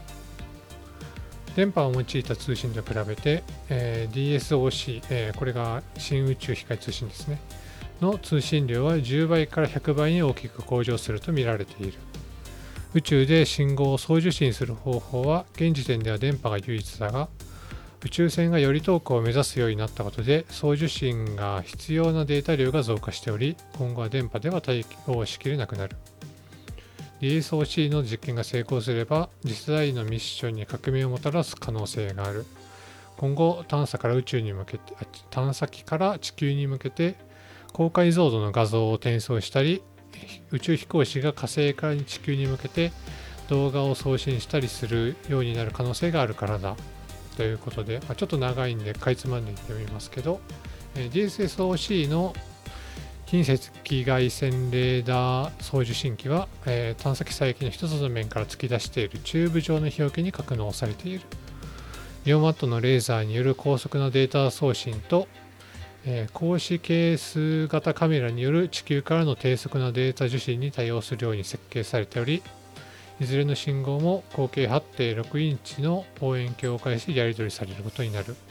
電波を用いた通信と比べて、えー、ディーエスオーシー、えー、これが深宇宙光通信ですねの通信量はじゅうばいからひゃくばいに大きく向上すると見られている。宇宙で信号を送受信する方法は現時点では電波が唯一だが、宇宙船がより遠くを目指すようになったことで送受信が必要なデータ量が増加しており、今後は電波では対応しきれなくなる。ディーエスオーシー の実験が成功すれば次世代のミッションに革命をもたらす可能性がある。今後探査から宇宙に向けて探査機から地球に向けて高解像度の画像を転送したり、宇宙飛行士が火星から地球に向けて動画を送信したりするようになる可能性があるからだということで、ちょっと長いんでかいつまんで言ってみますけど、 ディーエスオーシー の近赤外線レーダー送受信機は、えー、探査機佐伯の一つの面から突き出しているチューブ状の日よけに格納されている。よんワットのレーザーによる高速なデータ送信と、えー、光子係数型カメラによる地球からの低速なデータ受信に対応するように設計されており、いずれの信号も合計 はちてんろく インチの望遠鏡を介しやり取りされることになる。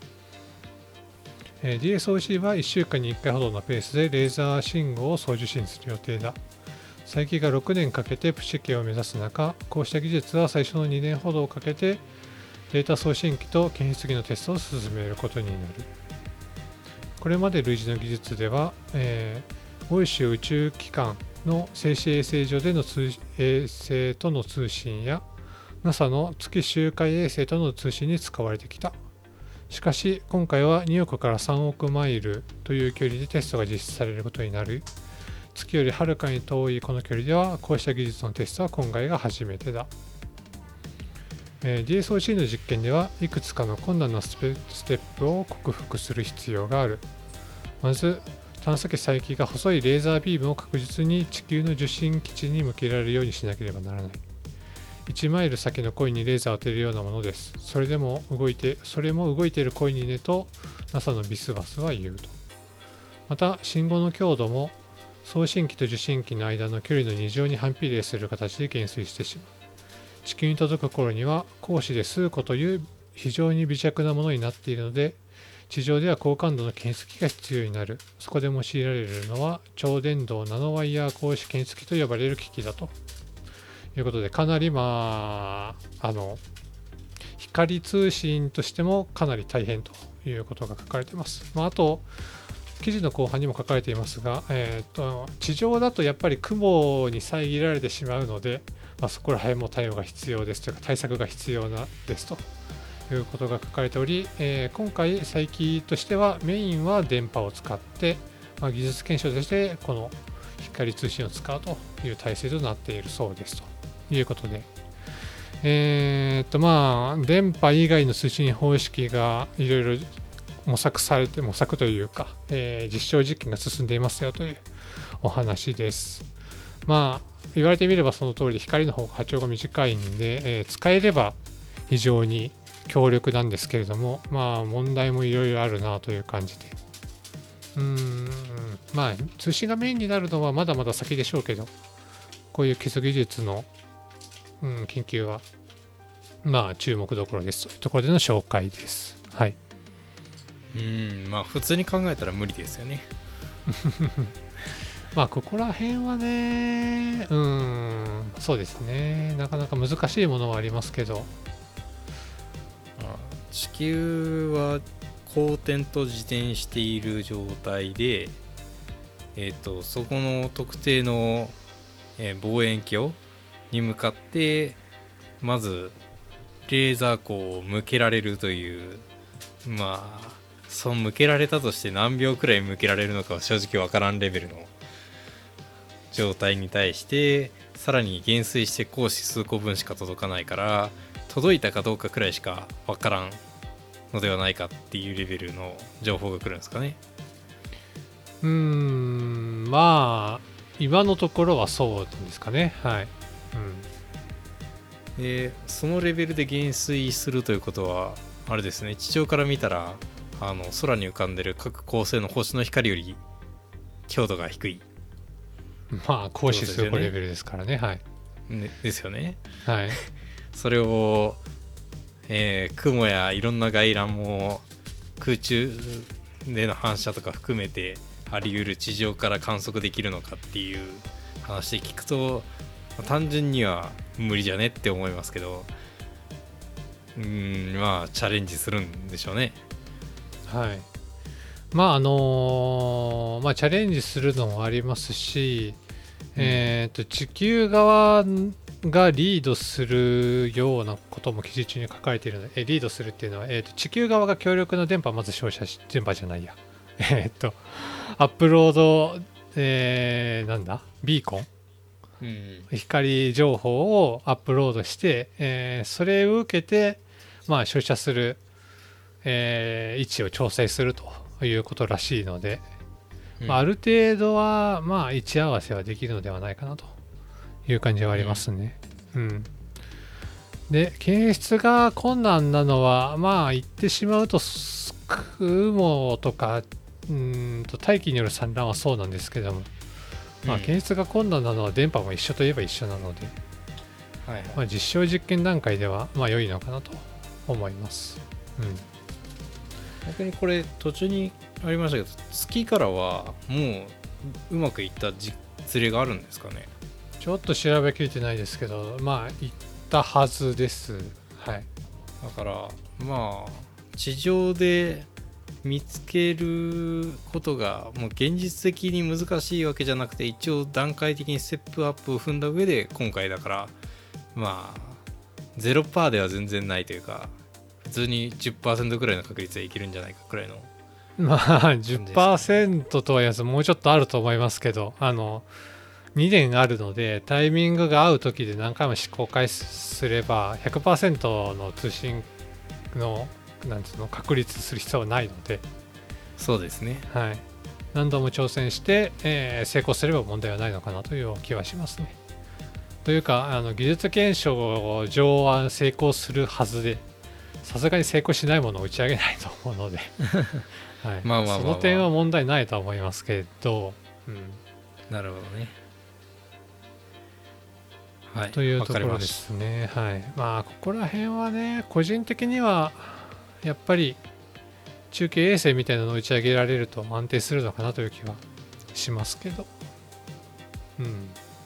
ディーエスオーシー はいっしゅうかんにいっかいほどのペースでレーザー信号を送受信する予定だ。佐伯がろくねんかけてプシケを目指す中、こうした技術は最初のにねんほどをかけてデータ送信機と検出機のテストを進めることになる。これまで類似の技術では、えー、欧州宇宙機関の静止衛星上での通衛星との通信や ナサ の月周回衛星との通信に使われてきた。しかし今回はにおくからさんおくマイルという距離でテストが実施されることになる。月よりはるかに遠いこの距離ではこうした技術のテストは今回が初めてだ。えー、ディーエスオーシー の実験ではいくつかの困難なステップを克服する必要がある。まず探査機佐伯が細いレーザービームを確実に地球の受信基地に向けられるようにしなければならない。いちマイル先のコインにレーザーを当てるようなものです。それでも動いて、それも動いているコインにねと ナサ のビスバスは言うと。また、信号の強度も送信機と受信機の間の距離のに乗に反比例する形で減衰してしまう。地球に届く頃には光子で数個という非常に微弱なものになっているので、地上では高感度の検出機が必要になる。そこで用いられるのは超電導ナノワイヤー光子検出機と呼ばれる機器だということで、かなりまああの光通信としてもかなり大変ということが書かれています。まあ、あと記事の後半にも書かれていますが、えー、と地上だとやっぱり雲に遮られてしまうので、まあ、そこら辺も対応が必要ですというか対策が必要なですということが書かれており、えー、今回佐伯としてはメインは電波を使って、まあ、技術検証としてこの光通信を使うという体制となっているそうですということで、えー、っとまあ電波以外の通信方式がいろいろ模索されて模索というか、えー、実証実験が進んでいますよというお話です。まあ言われてみればその通りで光の方が波長が短いんで、えー、使えれば非常に強力なんですけれども、まあ問題もいろいろあるなという感じで、うーんまあ通信がメインになるのはまだまだ先でしょうけど、こういう基礎技術の、うん、研究はまあ注目どころですというところでの紹介です。はい。 うーんまあ普通に考えたら無理ですよね。 まあここら辺はね、うーんそうですね、なかなか難しいものはありますけど、 地球は公転と自転している状態で、えーと、そこの特定の、えー、望遠鏡に向かってまずレーザー光を向けられるという、まあそう向けられたとして何秒くらい向けられるのかは正直わからんレベルの状態に対して、さらに減衰して光子数個分しか届かないから、届いたかどうかくらいしかわからんのではないかっていうレベルの情報が来るんですかね。 うーんまあ今のところはそうですかね。はい、 うん、でそのレベルで減衰するということはあれですね、地上から見たらあの空に浮かんでる各恒星の星の光より強度が低い、 まあ講師するレベルですからね。はい、 ね、ですよね。 はい、 それを、えー、雲やいろんな外覧も空中での反射とか含めてあり得る地上から観測できるのかっていう話で聞くと、単純には無理じゃねって思いますけど、うーん、まあチャレンジするんでしょうね。 はい。まああのーまあチャレンジするのもありますし、うん、えっと地球側がリードするようなことも記事中に書かれているので、えリードするっていうのは、えーと地球側が強力な電波をまず照射し、電波じゃないやえっとアップロード、えー、なんだビーコン、うん、光情報をアップロードして、えー、それを受けて、まあ、照射する、えー、位置を調整するということらしいので、うん、まあ、ある程度は、まあ、位置合わせはできるのではないかなという感じはありますね。うん、うん、で検出が困難なのは、まあ言ってしまうと雲とかうんと大気による散乱はそうなんですけども、まあ、検出が困難なのは電波も一緒といえば一緒なので、はいはい、まあ、実証実験段階ではまあ良いのかなと思います。うん、 逆にこれ途中にありましたけど、月からはもううまくいった実例があるんですかね。 ちょっと調べきれてないですけど、まあいったはずです。はい。 だからまあ地上で見つけることがもう現実的に難しいわけじゃなくて、一応段階的にステップアップを踏んだ上で今回だから、まあ ゼロパーセント では全然ないというか、普通に じゅっパーセント くらいの確率でいけるんじゃないかくらいの、 まあ じゅっパーセント とは言わずもうちょっとあると思いますけど、あのにねんあるのでタイミングが合う時で何回も試行回数すれば ひゃくパーセント の通信のなんていうの確立する必要はないので、 そうですね、 はい、何度も挑戦して、えー、成功すれば問題はないのかなという気はしますね。というかあの技術検証上は成功するはずで、さすがに成功しないものを打ち上げないと思うので、はい、まあまあまあまあ、その点は問題ないと思いますけど、うん、 なるほどね。はい、 というところですね。はい、まあここら辺はね、個人的にはやっぱり中継衛星みたいなのを打ち上げられると安定するのかなという気はしますけど、うん、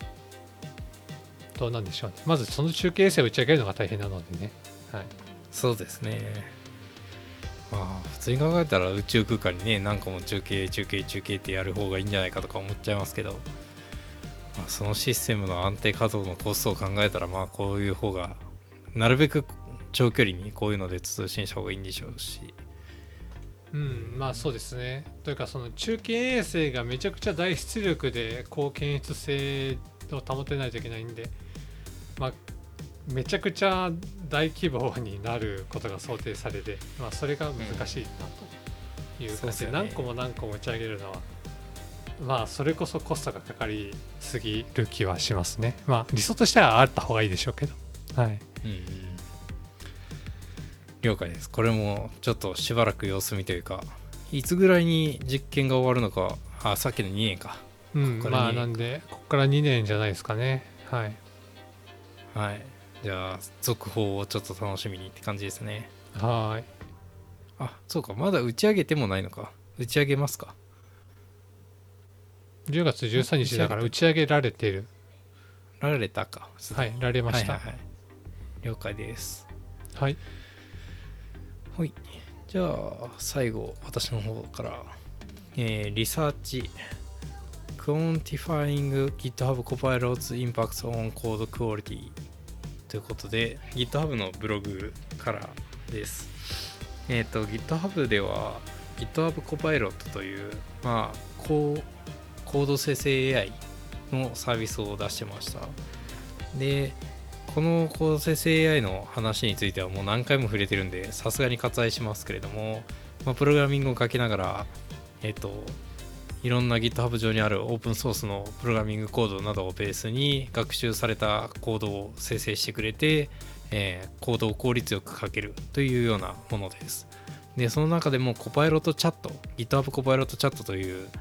どうなんでしょうね。まずその中継衛星を打ち上げるのが大変なのでね。はい、 そうですね。まあ普通に考えたら宇宙空間にね、何個も中継中継中継ってやる方がいいんじゃないかとか思っちゃいますけど、まあ、そのシステムの安定稼働のコストを考えたら、まあこういう方がなるべく長距離にこういうので通信した方がいいんでしょうし、 うん、まあそうですね。というかその中継衛星がめちゃくちゃ大出力で高検出性を保てないといけないんで、まあめちゃくちゃ大規模になることが想定されて、まあそれが難しいなという感じで、何個も何個も打ち上げるのは、まあそれこそコストがかかりすぎる気はしますね。まあ理想としてはあった方がいいでしょうけど、はい。うんうん、 了解です。これもちょっとしばらく様子見というか、いつぐらいに実験が終わるのか、あ、さっきのにねんか。 うん、ここまあなんでここからにねんじゃないですかね。はい。 はい。じゃあ続報をちょっと楽しみにって感じですね。 はい。 あ、そうか、まだ打ち上げてもないのか。打ち上げますか。 じゅうがつじゅうさんにちだから打ち上げられてる。 られたか。 はい、られました。 はいはいはい、了解です。 はい。 はい。じゃあ最後私の方から、えー、リサーチ Quantifying GitHub Copilot's Impacts on Code Quality ということで GitHub のブログからです。えっ、ー、と GitHub では GitHub Copilot というまあコード生成 エーアイ のサービスを出してました。でこのコード生成 エーアイ の話についてはもう何回も触れてるんでさすがに割愛しますけれども、まあ、プログラミングを書きながらえっといろんな GitHub 上にあるオープンソースのプログラミングコードなどをベースに学習されたコードを生成してくれて、えー、コードを効率よく書けるというようなものです。でその中でもコパイロットチャット GitHub コパイロットチャットという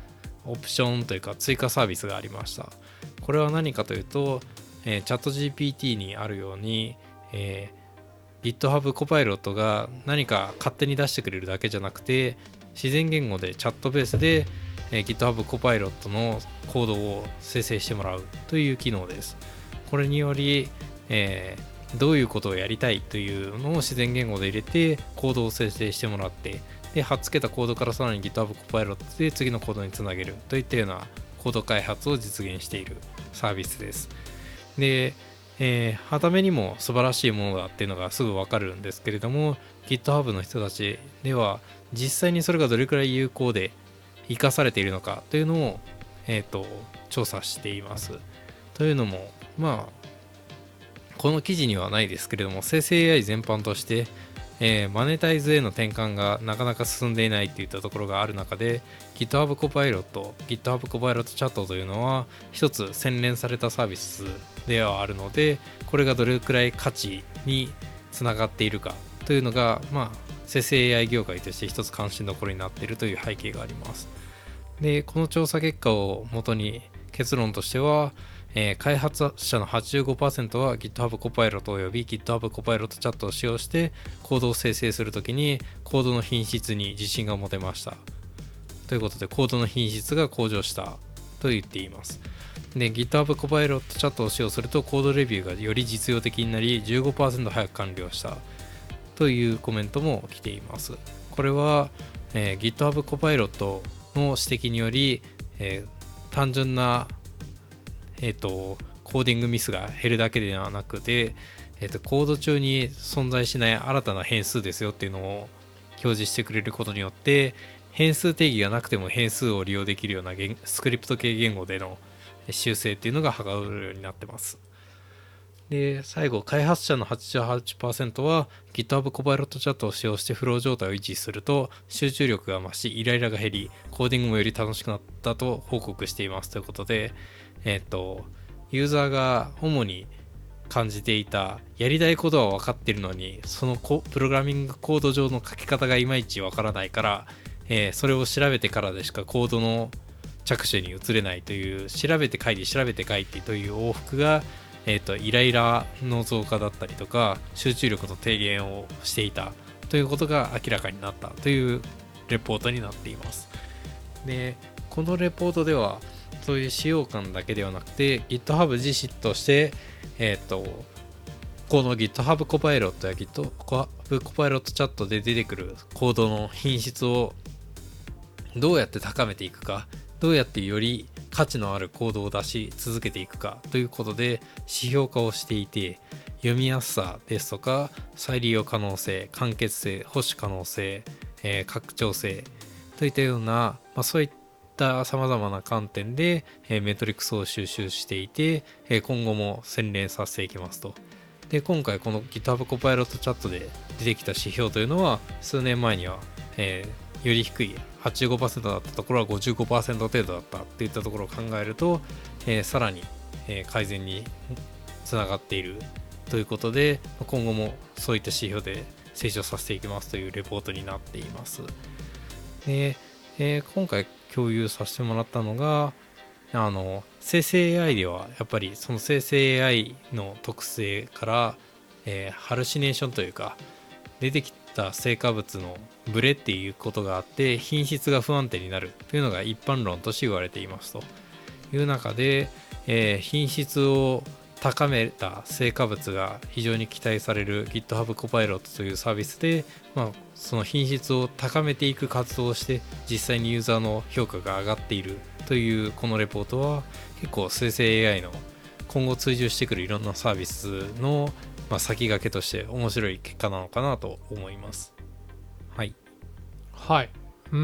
オプションというか追加サービスがありました。これは何かというと、えー、チャット ジーピーティー にあるように、えー、GitHub コパイロットが何か勝手に出してくれるだけじゃなくて、自然言語でチャットベースで、えー、GitHub コパイロットのコードを生成してもらうという機能です。これにより、えー、どういうことをやりたいというのを自然言語で入れてコードを生成してもらって、で貼っつけたコードからさらに GitHub コパイロットで次のコードにつなげるといったようなコード開発を実現しているサービスです。で、えー、はためにも素晴らしいものだっていうのがすぐわかるんですけれども、 GitHub の人たちでは実際にそれがどれくらい有効で生かされているのかというのを、えーと、調査しています。というのも、まあこの記事にはないですけれども、生成 エーアイ 全般として、えー、マネタイズへの転換がなかなか進んでいないといったところがある中で、 GitHub コパイロット GitHub コパイロットチャットというのは一つ洗練されたサービスではあるので、これがどれくらい価値につながっているかというのが、まあ生成 エーアイ 業界として一つ関心どころになっているという背景があります。で、この調査結果をもとに結論としては、えー、開発者の はちじゅうごパーセント は GitHub コパイロットおよび GitHub コパイロットチャットを使用してコードを生成するときにコードの品質に自信が持てましたということで、コードの品質が向上したと言っています。で、 GitHub コパイロットチャットを使用するとコードレビューがより実用的になり じゅうごパーセント 早く完了したというコメントも来ています。これは、えー、GitHub コパイロットの指摘により、えー、単純なえーと、コーディングミスが減るだけではなくて、えーと、コード中に存在しない新たな変数ですよっていうのを表示してくれることによって、変数定義がなくても変数を利用できるようなスクリプト系言語での修正っていうのがはかどるようになってます。で、最後、開発者の はちじゅうはちパーセント は GitHub コパイロットチャットを使用してフロー状態を維持すると集中力が増し、イライラが減り、コーディングもより楽しくなったと報告していますということで、えっと、ユーザーが主に感じていたやりたいことは分かっているのに、そのプログラミングコード上の書き方がいまいち分からないから、えー、それを調べてからでしかコードの着手に移れないという、調べて書いて調べて書いてという往復が、えーと、イライラの増加だったりとか集中力の低減をしていたということが明らかになったというレポートになっています。で、このレポートではそういう使用感だけではなくて GitHub 自身として、えーと、この GitHub コパイロットや GitHub コパイロットチャットで出てくるコードの品質をどうやって高めていくか、どうやってより価値のあるコードを出し続けていくかということで指標化をしていて、読みやすさですとか再利用可能性、簡潔性、保守可能性、えー、拡張性といったような、まあ、そういったさまざまな観点で、えー、メトリックスを収集していて、えー、今後も洗練させていきますと。で、今回この GitHub コパイロットチャットで出てきた指標というのは数年前には、えー、より低い はちじゅうごパーセント だったところは ごじゅうごパーセント 程度だったっていったところを考えると、えー、さらに、えー、改善につながっているということで、今後もそういった指標で成長させていきますというレポートになっています。で、えー、今回共有させてもらったのが、あの生成 エーアイ ではやっぱりその生成 エーアイ の特性から、えー、ハルシネーションというか出てきた成果物のブレっていうことがあって品質が不安定になるというのが一般論として言われていますという中で、えー、品質を高めた成果物が非常に期待される GitHub コパイロットというサービスで、まあ、その品質を高めていく活動をして実際にユーザーの評価が上がっているというこのレポートは結構生成 エーアイ の今後追従してくるいろんなサービスの、まあ、先駆けとして面白い結果なのかなと思います。はいはい、うん、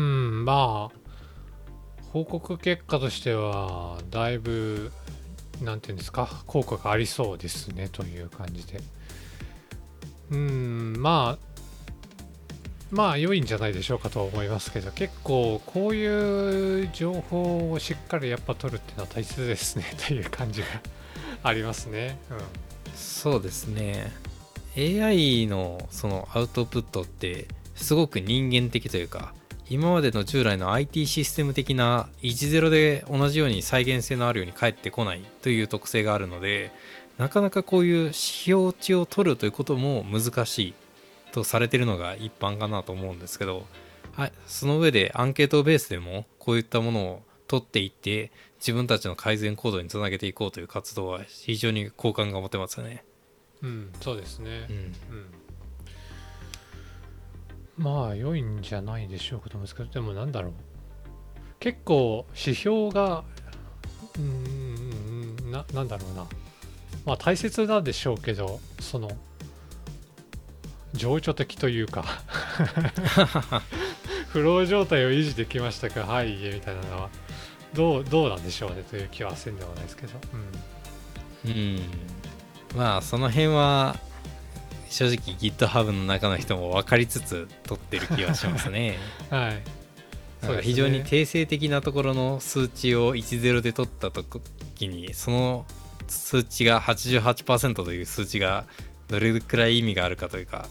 まあ報告結果としてはだいぶなんていうんですか、効果がありそうですねという感じで、うん、まあまあ良いんじゃないでしょうかと思いますけど、結構こういう情報をしっかりやっぱ取るっていうのは大切ですねという感じがありますね、うん、 そうですね。 エーアイ のそのアウトプットってすごく人間的というか今までの従来の アイティー システム的ないちゼロで同じように再現性のあるように返ってこないという特性があるので、なかなかこういう指標値を取るということも難しいとされているのが一般かなと思うんですけど、はい、その上でアンケートベースでもこういったものを取っていって自分たちの改善行動につなげていこうという活動は非常に好感が持てますよね。 うん、そうですね。 うん、 うん、まあ良いんじゃないでしょうかと思うんですけど、でもなんだろう、結構指標がうーんな、なんだろうな、まあ大切なんでしょうけど、その情緒的というかフロー状態を維持できましたか、はいいえみたいなのはどうどうなんでしょうねという気はせんではないですけど、 うん、うん、まあその辺は正直 GitHub の中の人も分かりつつ取ってる気はしますね。 はい、 そうですね。非常に定性的なところの数値をいちゼロで取った時にその数値が はちじゅうはちパーセント という数値がどれくらい意味があるかというか、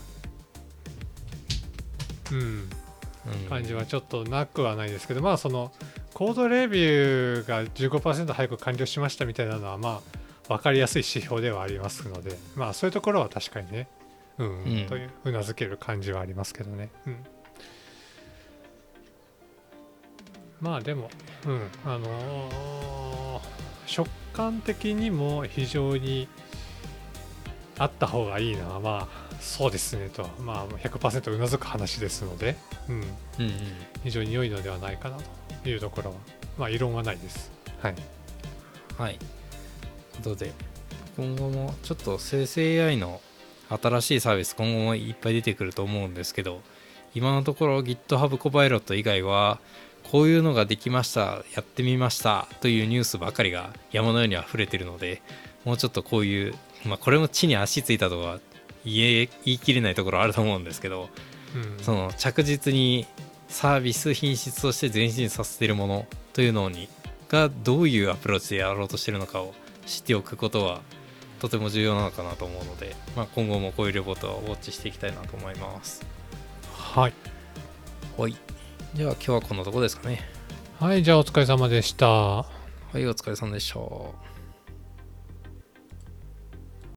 うん、うん、感じはちょっとなくはないですけど、まあそのコードレビューが じゅうごパーセント 早く完了しましたみたいなのはまあ分かりやすい指標ではありますので、まあそういうところは確かにね、うん、うん、といううなずける感じはありますけどね。うん、まあでも、うん、あのー、食感的にも非常にあった方がいいのはまあそうですねと、まあ ひゃくパーセント うなずく話ですので、うん、うん、うん、非常に良いのではないかなというところはまあ異論はないです。はい。 はい。ということで今後もちょっと生成 エーアイ の新しいサービス今後もいっぱい出てくると思うんですけど、今のところ GitHub Copilot 以外はこういうのができました、やってみましたというニュースばかりが山のように溢れているので、もうちょっとこういう、まあ、これも地に足ついたとか言え言い切れないところあると思うんですけど、うん、その着実にサービス品質として前進させているものというのにがどういうアプローチでやろうとしているのかを知っておくことはとても重要なのかなと思うので、まあ、今後もこういうレポートはウォッチしていきたいなと思います。 はい。 はい。じゃあ今日はこんなとこですかね。 はい、じゃあお疲れ様でした。はい、お疲れ様でした。